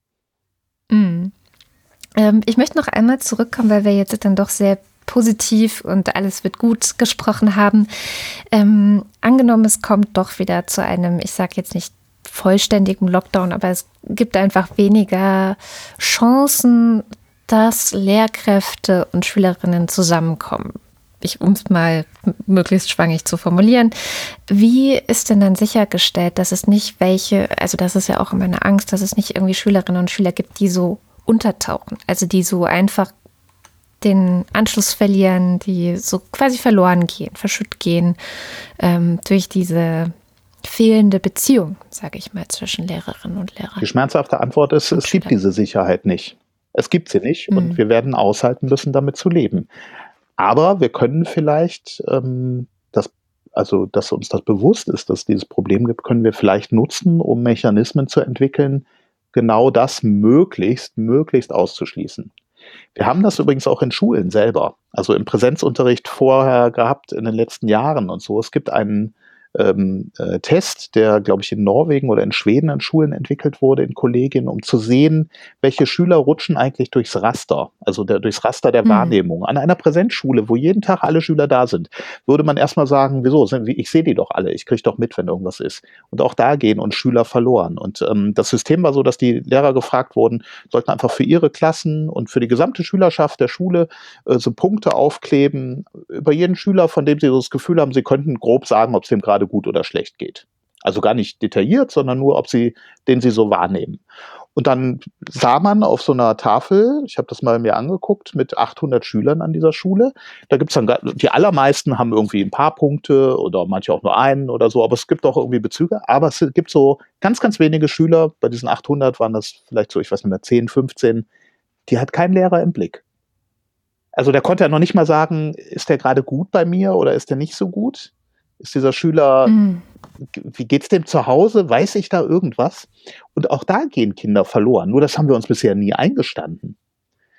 Mm. Ähm, ich möchte noch einmal zurückkommen, weil wir jetzt dann doch sehr positiv und alles wird gut gesprochen haben. Ähm, angenommen, es kommt doch wieder zu einem, ich sage jetzt nicht vollständigen Lockdown, aber es gibt einfach weniger Chancen, dass Lehrkräfte und Schülerinnen zusammenkommen. Ich, um es mal möglichst schwangig zu formulieren. Wie ist denn dann sichergestellt, dass es nicht welche, also das ist ja auch immer eine Angst, dass es nicht irgendwie Schülerinnen und Schüler gibt, die so untertauchen, also die so einfach den Anschluss verlieren, die so quasi verloren gehen, verschütt gehen ähm, durch diese fehlende Beziehung, sage ich mal, zwischen Lehrerinnen und Lehrern. Die schmerzhafte Antwort ist, es gibt diese Sicherheit nicht. Es gibt sie nicht, hm. und wir werden aushalten müssen, damit zu leben. Aber wir können vielleicht, ähm, das, also dass uns das bewusst ist, dass es dieses Problem gibt, können wir vielleicht nutzen, um Mechanismen zu entwickeln, genau das möglichst, möglichst auszuschließen. Wir haben das übrigens auch in Schulen selber, also im Präsenzunterricht vorher gehabt in den letzten Jahren und so. Es gibt einen ähm, äh, Test, der, glaube ich, in Norwegen oder in Schweden an Schulen entwickelt wurde, in Kollegien, um zu sehen, welche Schüler rutschen eigentlich durchs Raster, also der, durchs Raster der Mhm. Wahrnehmung. An einer Präsenzschule, wo jeden Tag alle Schüler da sind, würde man erstmal sagen, wieso, ich sehe die doch alle, ich kriege doch mit, wenn irgendwas ist. Und auch da gehen uns Schüler verloren. Und ähm, das System war so, dass die Lehrer gefragt wurden, sollten einfach für ihre Klassen und für die gesamte Schülerschaft der Schule äh, so Punkte aufkleben über jeden Schüler, von dem sie so das Gefühl haben, sie könnten grob sagen, ob es dem gerade gut oder schlecht geht. Also gar nicht detailliert, sondern nur, ob sie, den sie so wahrnehmen. Und dann sah man auf so einer Tafel, ich habe das mal mir angeguckt, mit achthundert Schülern an dieser Schule, da gibt's dann, die allermeisten haben irgendwie ein paar Punkte oder manche auch nur einen oder so, aber es gibt auch irgendwie Bezüge, aber es gibt so ganz, ganz wenige Schüler, bei diesen achthundert waren das vielleicht so, ich weiß nicht mehr, zehn, fünfzehn, die hat kein Lehrer im Blick. Also der konnte ja noch nicht mal sagen, ist der gerade gut bei mir oder ist der nicht so gut? Ist dieser Schüler, mhm. wie geht's dem zu Hause? Weiß ich da irgendwas? Und auch da gehen Kinder verloren. Nur das haben wir uns bisher nie eingestanden.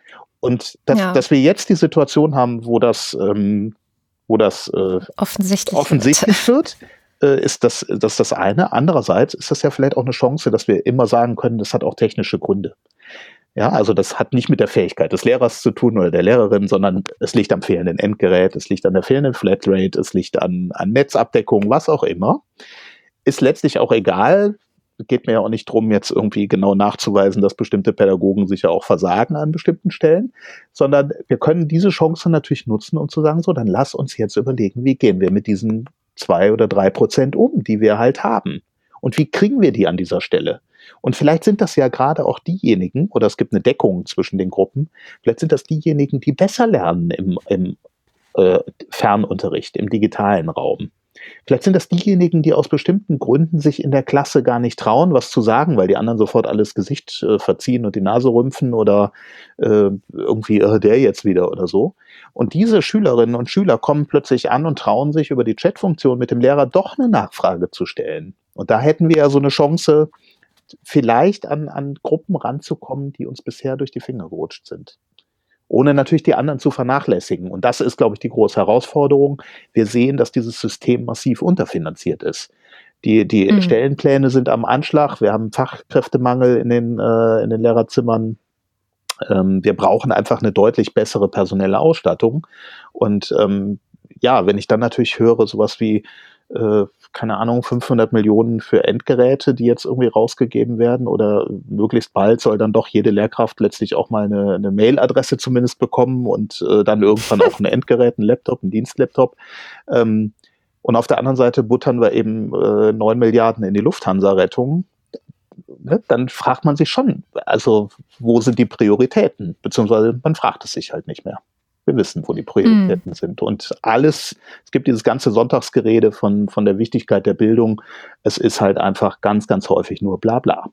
Und dass, Ja. dass wir jetzt die Situation haben, wo das, ähm, wo das äh, Offensichtlich, offensichtlich wird, äh, ist das, das ist das eine. Andererseits ist das ja vielleicht auch eine Chance, dass wir immer sagen können, das hat auch technische Gründe. Ja, also das hat nicht mit der Fähigkeit des Lehrers zu tun oder der Lehrerin, sondern es liegt am fehlenden Endgerät, es liegt an der fehlenden Flatrate, es liegt an, an Netzabdeckung, was auch immer. Ist letztlich auch egal. Geht mir ja auch nicht drum, jetzt irgendwie genau nachzuweisen, dass bestimmte Pädagogen sich ja auch versagen an bestimmten Stellen, sondern wir können diese Chance natürlich nutzen, um zu sagen, so, dann lass uns jetzt überlegen, wie gehen wir mit diesen zwei oder drei Prozent um, die wir halt haben. Und wie kriegen wir die an dieser Stelle? Und vielleicht sind das ja gerade auch diejenigen, oder es gibt eine Deckung zwischen den Gruppen, vielleicht sind das diejenigen, die besser lernen im, im äh, Fernunterricht, im digitalen Raum. Vielleicht sind das diejenigen, die aus bestimmten Gründen sich in der Klasse gar nicht trauen, was zu sagen, weil die anderen sofort alles Gesicht äh, verziehen und die Nase rümpfen oder äh, irgendwie äh, der jetzt wieder oder so. Und diese Schülerinnen und Schüler kommen plötzlich an und trauen sich über die Chatfunktion mit dem Lehrer doch eine Nachfrage zu stellen. Und da hätten wir ja so eine Chance, vielleicht an, an Gruppen ranzukommen, die uns bisher durch die Finger gerutscht sind. Ohne natürlich die anderen zu vernachlässigen. Und das ist, glaube ich, die große Herausforderung. Wir sehen, dass dieses System massiv unterfinanziert ist. Die, die mhm. Stellenpläne sind am Anschlag. Wir haben Fachkräftemangel in den, äh, in den Lehrerzimmern. Ähm, wir brauchen einfach eine deutlich bessere personelle Ausstattung. Und ähm, ja, wenn ich dann natürlich höre, sowas wie äh, keine Ahnung, fünfhundert Millionen für Endgeräte, die jetzt irgendwie rausgegeben werden oder möglichst bald soll dann doch jede Lehrkraft letztlich auch mal eine, eine Mailadresse zumindest bekommen und äh, dann irgendwann auch ein Endgerät, ein Laptop, ein Dienstlaptop. Ähm, und auf der anderen Seite buttern wir eben äh, neun Milliarden in die Lufthansa-Rettung. Ne? Dann fragt man sich schon, also wo sind die Prioritäten? Beziehungsweise man fragt es sich halt nicht mehr. Wir wissen, wo die Prioritäten mm. sind. Und alles, es gibt dieses ganze Sonntagsgerede von, von der Wichtigkeit der Bildung. Es ist halt einfach ganz, ganz häufig nur Blabla.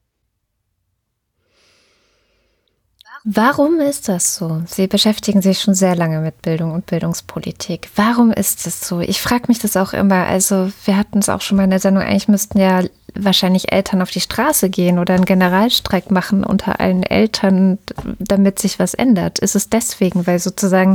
Warum ist das so? Sie beschäftigen sich schon sehr lange mit Bildung und Bildungspolitik. Warum ist das so? Ich frage mich das auch immer. Also wir hatten es auch schon mal in der Sendung, eigentlich müssten ja wahrscheinlich Eltern auf die Straße gehen oder einen Generalstreik machen unter allen Eltern, damit sich was ändert. Ist es deswegen, weil sozusagen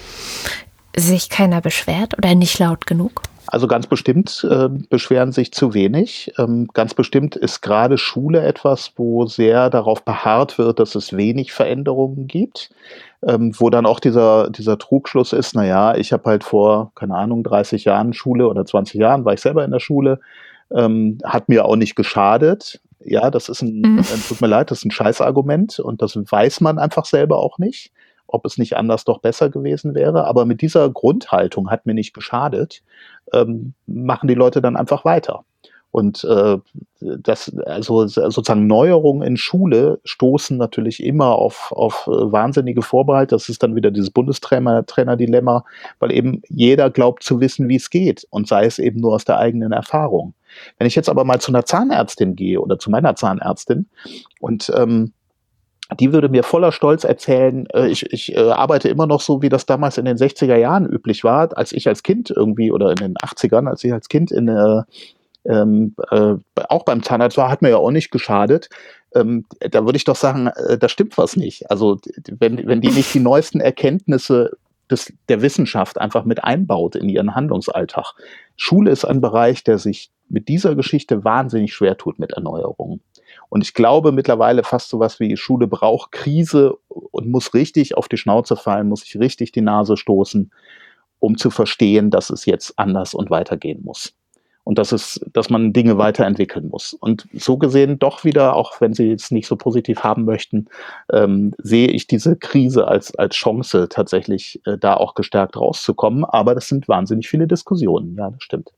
sich keiner beschwert oder nicht laut genug? Also ganz bestimmt äh, beschweren sich zu wenig. Ähm, ganz bestimmt ist gerade Schule etwas, wo sehr darauf beharrt wird, dass es wenig Veränderungen gibt. Ähm, wo dann auch dieser, dieser Trugschluss ist, naja, ich habe halt vor, keine Ahnung, dreißig Jahren Schule oder zwanzig Jahren war ich selber in der Schule, ähm, hat mir auch nicht geschadet. Ja, das ist ein, mhm. äh, tut mir leid, das ist ein Scheißargument und das weiß man einfach selber auch nicht, ob es nicht anders doch besser gewesen wäre. Aber mit dieser Grundhaltung hat mir nicht geschadet, ähm, machen die Leute dann einfach weiter. Und äh, das, also sozusagen Neuerungen in Schule stoßen natürlich immer auf, auf wahnsinnige Vorbehalte. Das ist dann wieder dieses Bundestrainer-Dilemma, weil eben jeder glaubt zu wissen, wie es geht und sei es eben nur aus der eigenen Erfahrung. Wenn ich jetzt aber mal zu einer Zahnärztin gehe oder zu meiner Zahnärztin und ähm, die würde mir voller Stolz erzählen, äh, ich, ich äh, arbeite immer noch so, wie das damals in den sechziger Jahren üblich war, als ich als Kind irgendwie oder in den achtzigern, als ich als Kind in äh, ähm, äh, auch beim Zahnarzt war, hat mir ja auch nicht geschadet. Ähm, da würde ich doch sagen, äh, da stimmt was nicht. Also wenn, wenn die nicht die neuesten Erkenntnisse des, der Wissenschaft einfach mit einbaut in ihren Handlungsalltag. Schule ist ein Bereich, der sich mit dieser Geschichte wahnsinnig schwer tut mit Erneuerungen. Und ich glaube mittlerweile fast sowas wie Schule braucht Krise und muss richtig auf die Schnauze fallen, muss sich richtig die Nase stoßen, um zu verstehen, dass es jetzt anders und weitergehen muss. Und dass es, dass man Dinge weiterentwickeln muss. Und so gesehen doch wieder, auch wenn Sie es nicht so positiv haben möchten, ähm, sehe ich diese Krise als, als Chance, tatsächlich äh, da auch gestärkt rauszukommen. Aber das sind wahnsinnig viele Diskussionen. Ja, das stimmt.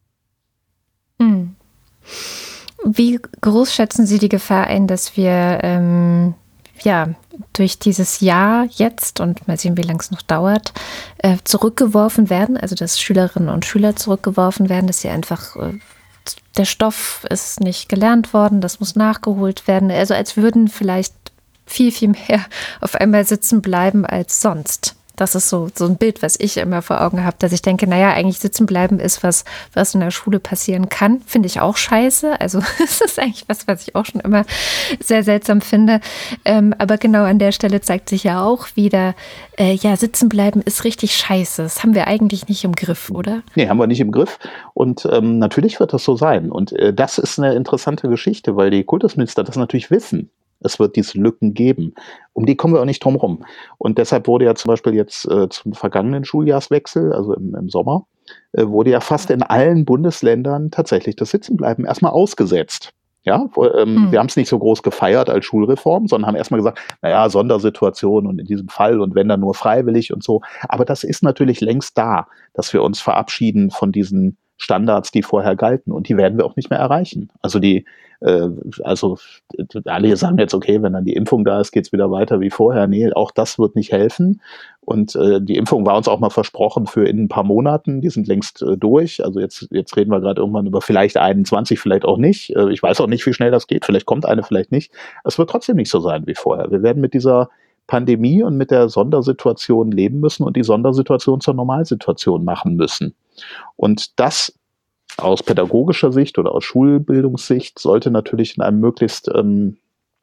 Hm. Wie groß schätzen Sie die Gefahr ein, dass wir ähm, ja durch dieses Jahr jetzt und mal sehen, wie lange es noch dauert, äh, zurückgeworfen werden, also dass Schülerinnen und Schüler zurückgeworfen werden, dass sie einfach, äh, der Stoff ist nicht gelernt worden, das muss nachgeholt werden, also als würden vielleicht viel, viel mehr auf einmal sitzen bleiben als sonst. Das ist so, so ein Bild, was ich immer vor Augen habe, dass ich denke, naja, eigentlich sitzen bleiben ist was, was in der Schule passieren kann. Finde ich auch scheiße. Also es ist eigentlich was, was ich auch schon immer sehr seltsam finde. Ähm, aber genau an der Stelle zeigt sich ja auch wieder, äh, ja, sitzen bleiben ist richtig scheiße. Das haben wir eigentlich nicht im Griff, oder? Nee, haben wir nicht im Griff. Und ähm, natürlich wird das so sein. Und äh, das ist eine interessante Geschichte, weil die Kultusminister das natürlich wissen. Es wird diese Lücken geben. Um die kommen wir auch nicht drum rum. Und deshalb wurde ja zum Beispiel jetzt äh, zum vergangenen Schuljahrswechsel, also im, im Sommer, äh, wurde ja fast in allen Bundesländern tatsächlich das Sitzenbleiben erstmal ausgesetzt. Ja, wo, ähm, Hm. wir haben es nicht so groß gefeiert als Schulreform, sondern haben erstmal gesagt, naja, Sondersituation und in diesem Fall und wenn dann nur freiwillig und so. Aber das ist natürlich längst da, dass wir uns verabschieden von diesen Standards, die vorher galten. Und die werden wir auch nicht mehr erreichen. Also die, äh, also alle sagen jetzt, okay, wenn dann die Impfung da ist, geht's wieder weiter wie vorher. Nee, auch das wird nicht helfen. Und äh, die Impfung war uns auch mal versprochen für in ein paar Monaten. Die sind längst äh, durch. Also jetzt, jetzt reden wir gerade irgendwann über vielleicht einundzwanzig, vielleicht auch nicht. Äh, ich weiß auch nicht, wie schnell das geht. Vielleicht kommt eine, vielleicht nicht. Es wird trotzdem nicht so sein wie vorher. Wir werden mit dieser Pandemie und mit der Sondersituation leben müssen und die Sondersituation zur Normalsituation machen müssen. Und das aus pädagogischer Sicht oder aus Schulbildungssicht sollte natürlich in einem möglichst ähm,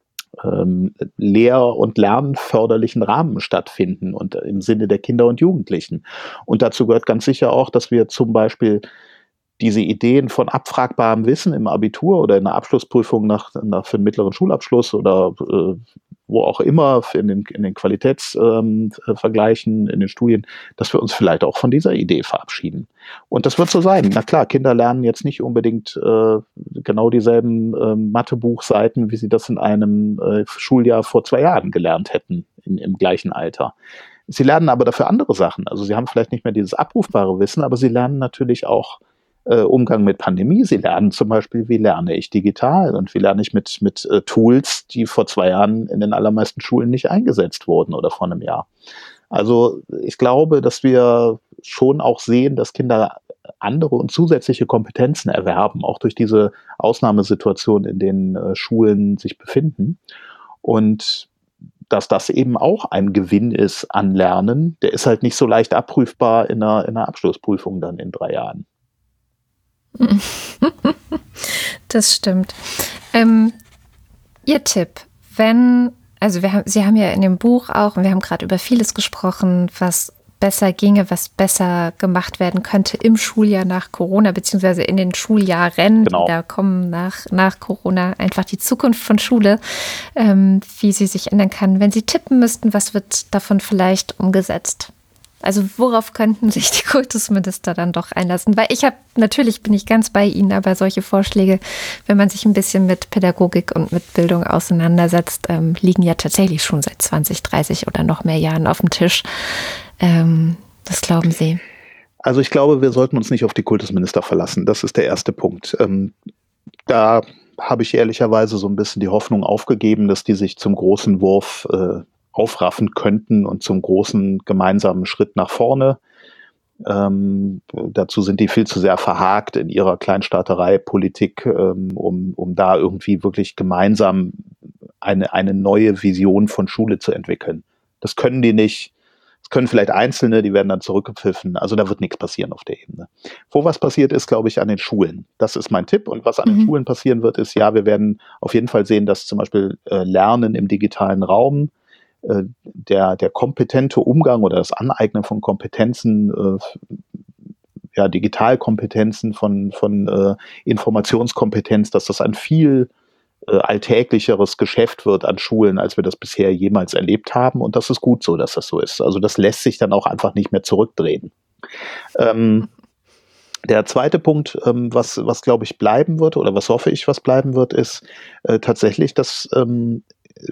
ähm, lehr- und lernförderlichen Rahmen stattfinden und im Sinne der Kinder und Jugendlichen. Und dazu gehört ganz sicher auch, dass wir zum Beispiel diese Ideen von abfragbarem Wissen im Abitur oder in der Abschlussprüfung nach, nach für den mittleren Schulabschluss oder äh, wo auch immer in den, in den Qualitätsvergleichen, ähm, in den Studien, dass wir uns vielleicht auch von dieser Idee verabschieden. Und das wird so sein. Na klar, Kinder lernen jetzt nicht unbedingt äh, genau dieselben äh, Mathebuchseiten, wie sie das in einem äh, Schuljahr vor zwei Jahren gelernt hätten, in, im gleichen Alter. Sie lernen aber dafür andere Sachen. Also sie haben vielleicht nicht mehr dieses abrufbare Wissen, aber sie lernen natürlich auch Äh, Umgang mit Pandemie. Sie lernen zum Beispiel, wie lerne ich digital und wie lerne ich mit, mit äh, Tools, die vor zwei Jahren in den allermeisten Schulen nicht eingesetzt wurden oder vor einem Jahr. Also ich glaube, dass wir schon auch sehen, dass Kinder andere und zusätzliche Kompetenzen erwerben, auch durch diese Ausnahmesituation, in denen äh, Schulen sich befinden. Und dass das eben auch ein Gewinn ist an Lernen, der ist halt nicht so leicht abprüfbar in einer, in einer Abschlussprüfung dann in drei Jahren. Das stimmt. Ähm, Ihr Tipp, wenn, also wir haben, Sie haben ja in dem Buch auch, und wir haben gerade über vieles gesprochen, was besser ginge, was besser gemacht werden könnte im Schuljahr nach Corona, beziehungsweise in den Schuljahren, Genau. die da kommen nach, nach Corona, einfach die Zukunft von Schule, ähm, wie sie sich ändern kann. Wenn Sie tippen müssten, was wird davon vielleicht umgesetzt? Also worauf könnten sich die Kultusminister dann doch einlassen? Weil ich habe, natürlich bin ich ganz bei Ihnen, aber solche Vorschläge, wenn man sich ein bisschen mit Pädagogik und mit Bildung auseinandersetzt, ähm, liegen ja tatsächlich schon seit zwanzig, dreißig oder noch mehr Jahren auf dem Tisch. Ähm, was glauben Sie? Also ich glaube, wir sollten uns nicht auf die Kultusminister verlassen. Das ist der erste Punkt. Ähm, da habe ich ehrlicherweise so ein bisschen die Hoffnung aufgegeben, dass die sich zum großen Wurf äh, aufraffen könnten und zum großen gemeinsamen Schritt nach vorne. Ähm, dazu sind die viel zu sehr verhakt in ihrer Kleinstaaterei-Politik, ähm, um, um da irgendwie wirklich gemeinsam eine, eine neue Vision von Schule zu entwickeln. Das können die nicht. Das können vielleicht Einzelne, die werden dann zurückgepfiffen. Also da wird nichts passieren auf der Ebene. Wo was passiert ist, glaube ich, an den Schulen. Das ist mein Tipp. Und was an mhm. den Schulen passieren wird, ist, ja, wir werden auf jeden Fall sehen, dass zum Beispiel äh, Lernen im digitalen Raum, Der, der kompetente Umgang oder das Aneignen von Kompetenzen, äh, ja, Digitalkompetenzen, von, von äh, Informationskompetenz, dass das ein viel äh, alltäglicheres Geschäft wird an Schulen, als wir das bisher jemals erlebt haben. Und das ist gut so, dass das so ist. Also das lässt sich dann auch einfach nicht mehr zurückdrehen. Ähm, Der zweite Punkt, ähm, was, was glaube ich bleiben wird oder was hoffe ich, was bleiben wird, ist äh, tatsächlich, dass ähm,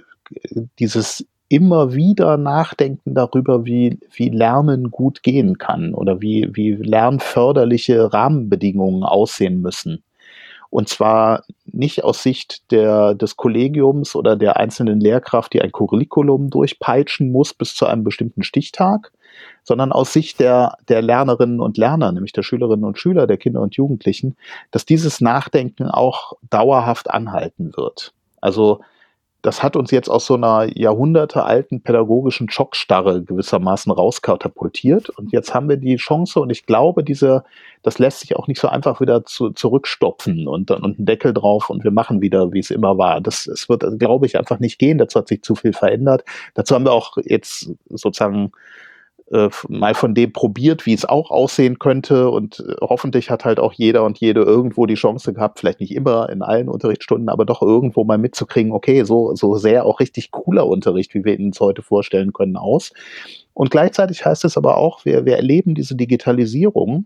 dieses immer wieder nachdenken darüber, wie, wie Lernen gut gehen kann oder wie, wie lernförderliche Rahmenbedingungen aussehen müssen. Und zwar nicht aus Sicht der, des Kollegiums oder der einzelnen Lehrkraft, die ein Curriculum durchpeitschen muss bis zu einem bestimmten Stichtag, sondern aus Sicht der, der Lernerinnen und Lerner, nämlich der Schülerinnen und Schüler, der Kinder und Jugendlichen, dass dieses Nachdenken auch dauerhaft anhalten wird. Also das hat uns jetzt aus so einer jahrhundertealten pädagogischen Schockstarre gewissermaßen rauskatapultiert. Und jetzt haben wir die Chance, und ich glaube, diese, das lässt sich auch nicht so einfach wieder zu, zurückstopfen und, und einen Deckel drauf und wir machen wieder, wie es immer war. Das, es wird, glaube ich, einfach nicht gehen. Dazu hat sich zu viel verändert. Dazu haben wir auch jetzt sozusagen äh, mal von dem probiert, wie es auch aussehen könnte. Und äh, hoffentlich hat halt auch jeder und jede irgendwo die Chance gehabt, vielleicht nicht immer in allen Unterrichtsstunden, aber doch irgendwo mal mitzukriegen, okay, so, so sehr auch richtig cooler Unterricht, wie wir ihn uns heute vorstellen können, aus. Und gleichzeitig heißt es aber auch, wir, wir erleben diese Digitalisierung.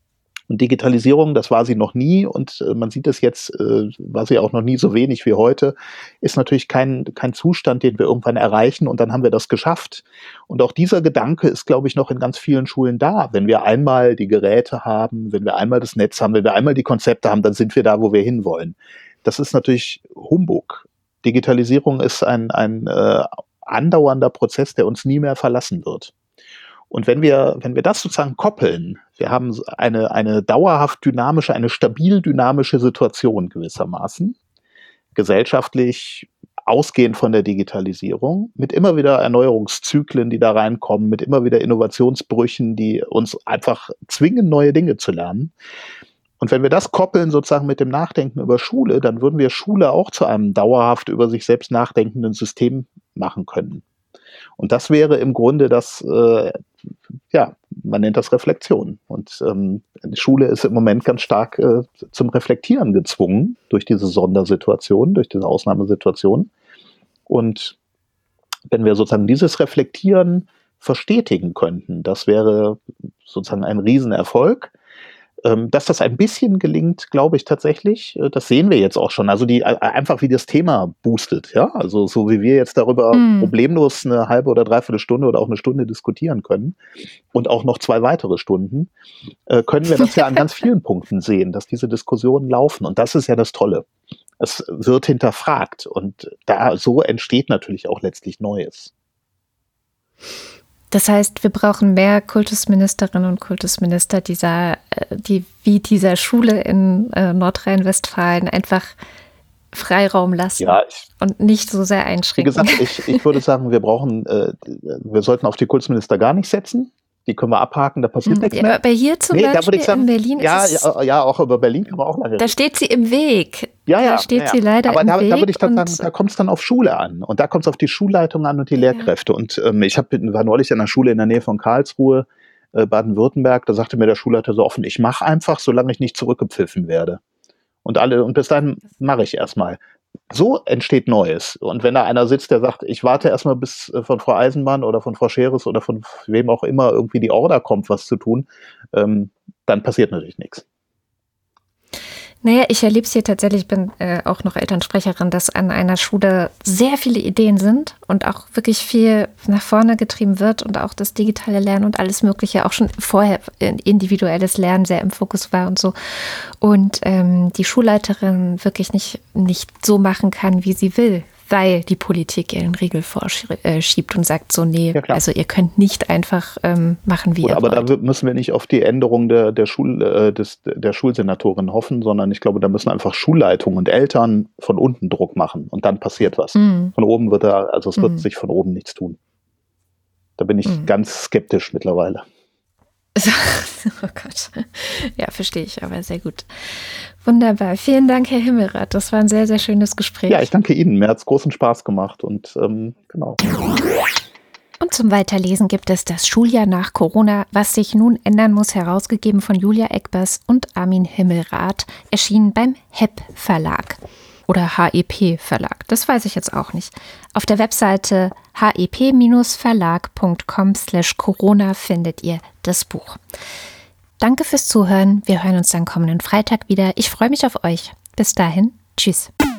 Und Digitalisierung, das war sie noch nie und äh, man sieht es jetzt, äh, war sie auch noch nie so wenig wie heute, ist natürlich kein, kein Zustand, den wir irgendwann erreichen und dann haben wir das geschafft. Und auch dieser Gedanke ist, glaube ich, noch in ganz vielen Schulen da. Wenn wir einmal die Geräte haben, wenn wir einmal das Netz haben, wenn wir einmal die Konzepte haben, dann sind wir da, wo wir hinwollen. Das ist natürlich Humbug. Digitalisierung ist ein, ein äh, andauernder Prozess, der uns nie mehr verlassen wird. Und wenn wir, wenn wir das sozusagen koppeln, wir haben eine, eine dauerhaft dynamische, eine stabil dynamische Situation gewissermaßen, gesellschaftlich ausgehend von der Digitalisierung, mit immer wieder Erneuerungszyklen, die da reinkommen, mit immer wieder Innovationsbrüchen, die uns einfach zwingen, neue Dinge zu lernen. Und wenn wir das koppeln sozusagen mit dem Nachdenken über Schule, dann würden wir Schule auch zu einem dauerhaft über sich selbst nachdenkenden System machen können. Und das wäre im Grunde das, äh, ja, man nennt das Reflexion. Und ähm, die Schule ist im Moment ganz stark äh, zum Reflektieren gezwungen durch diese Sondersituation, durch diese Ausnahmesituation. Und wenn wir sozusagen dieses Reflektieren verstetigen könnten, das wäre sozusagen ein Riesenerfolg. Dass das ein bisschen gelingt, glaube ich tatsächlich, das sehen wir jetzt auch schon. Also die einfach wie das Thema boostet, ja. Also so wie wir jetzt darüber mm. problemlos eine halbe oder dreiviertel Stunde oder auch eine Stunde diskutieren können und auch noch zwei weitere Stunden, äh, können wir das ja an ganz vielen Punkten sehen, dass diese Diskussionen laufen. Und das ist ja das Tolle. Es wird hinterfragt und da so entsteht natürlich auch letztlich Neues. Das heißt, wir brauchen mehr Kultusministerinnen und Kultusminister, dieser, die wie dieser Schule in äh, Nordrhein-Westfalen einfach Freiraum lassen ja, ich, und nicht so sehr einschränken. Wie gesagt, ich, ich würde sagen, wir brauchen, äh, wir sollten auf die Kultusminister gar nicht setzen. Die können wir abhaken, da passiert hm, nichts ja, mehr. Aber hier zum nee, Beispiel sagen, in Berlin ja, ist es... Ja, ja, auch über Berlin kann man auch lange reden. Da steht sie im Weg. Ja, ja. Da steht ja, ja. sie leider aber im da, Weg. Aber da würde ich dann sagen, da kommt es dann auf Schule an. Und da kommt es auf die Schulleitung an und die ja. Lehrkräfte. Und ähm, ich hab, war neulich an einer Schule in der Nähe von Karlsruhe, äh, Baden-Württemberg, da sagte mir der Schulleiter so offen, ich mache einfach, solange ich nicht zurückgepfiffen werde. Und alle, und bis dahin mache ich erstmal. So entsteht Neues. Und wenn da einer sitzt, der sagt, ich warte erstmal, bis von Frau Eisenmann oder von Frau Scheres oder von wem auch immer irgendwie die Order kommt, was zu tun, ähm, dann passiert natürlich nichts. Naja, ich erlebe es hier tatsächlich, ich bin äh, auch noch Elternsprecherin, dass an einer Schule sehr viele Ideen sind und auch wirklich viel nach vorne getrieben wird und auch das digitale Lernen und alles Mögliche, auch schon vorher individuelles Lernen sehr im Fokus war und so. Und ähm, die Schulleiterin wirklich nicht, nicht so machen kann, wie sie will, weil die Politik ihren Riegel vorschiebt und sagt so, nee, ja, also ihr könnt nicht einfach ähm, machen, wie Gut, ihr aber wollt. Da müssen wir nicht auf die Änderung der, der, Schul, äh, des, der Schulsenatorin hoffen, sondern ich glaube, da müssen einfach Schulleitungen und Eltern von unten Druck machen und dann passiert was. Mhm. Von oben wird da, also es wird mhm. sich von oben nichts tun. Da bin ich mhm. ganz skeptisch mittlerweile. Oh Gott. Ja, verstehe ich, aber sehr gut. Wunderbar. Vielen Dank, Herr Himmelrath. Das war ein sehr, sehr schönes Gespräch. Ja, ich danke Ihnen. Mir hat es großen Spaß gemacht und ähm, genau. Und zum Weiterlesen gibt es das Schuljahr nach Corona, was sich nun ändern muss, herausgegeben von Julia Eckbers und Armin Himmelrath, erschienen beim H E P Verlag. Oder H E P Verlag, das weiß ich jetzt auch nicht. Auf der Webseite h e p verlag punkt com slash corona findet ihr das Buch. Danke fürs Zuhören. Wir hören uns dann kommenden Freitag wieder. Ich freue mich auf euch. Bis dahin, tschüss.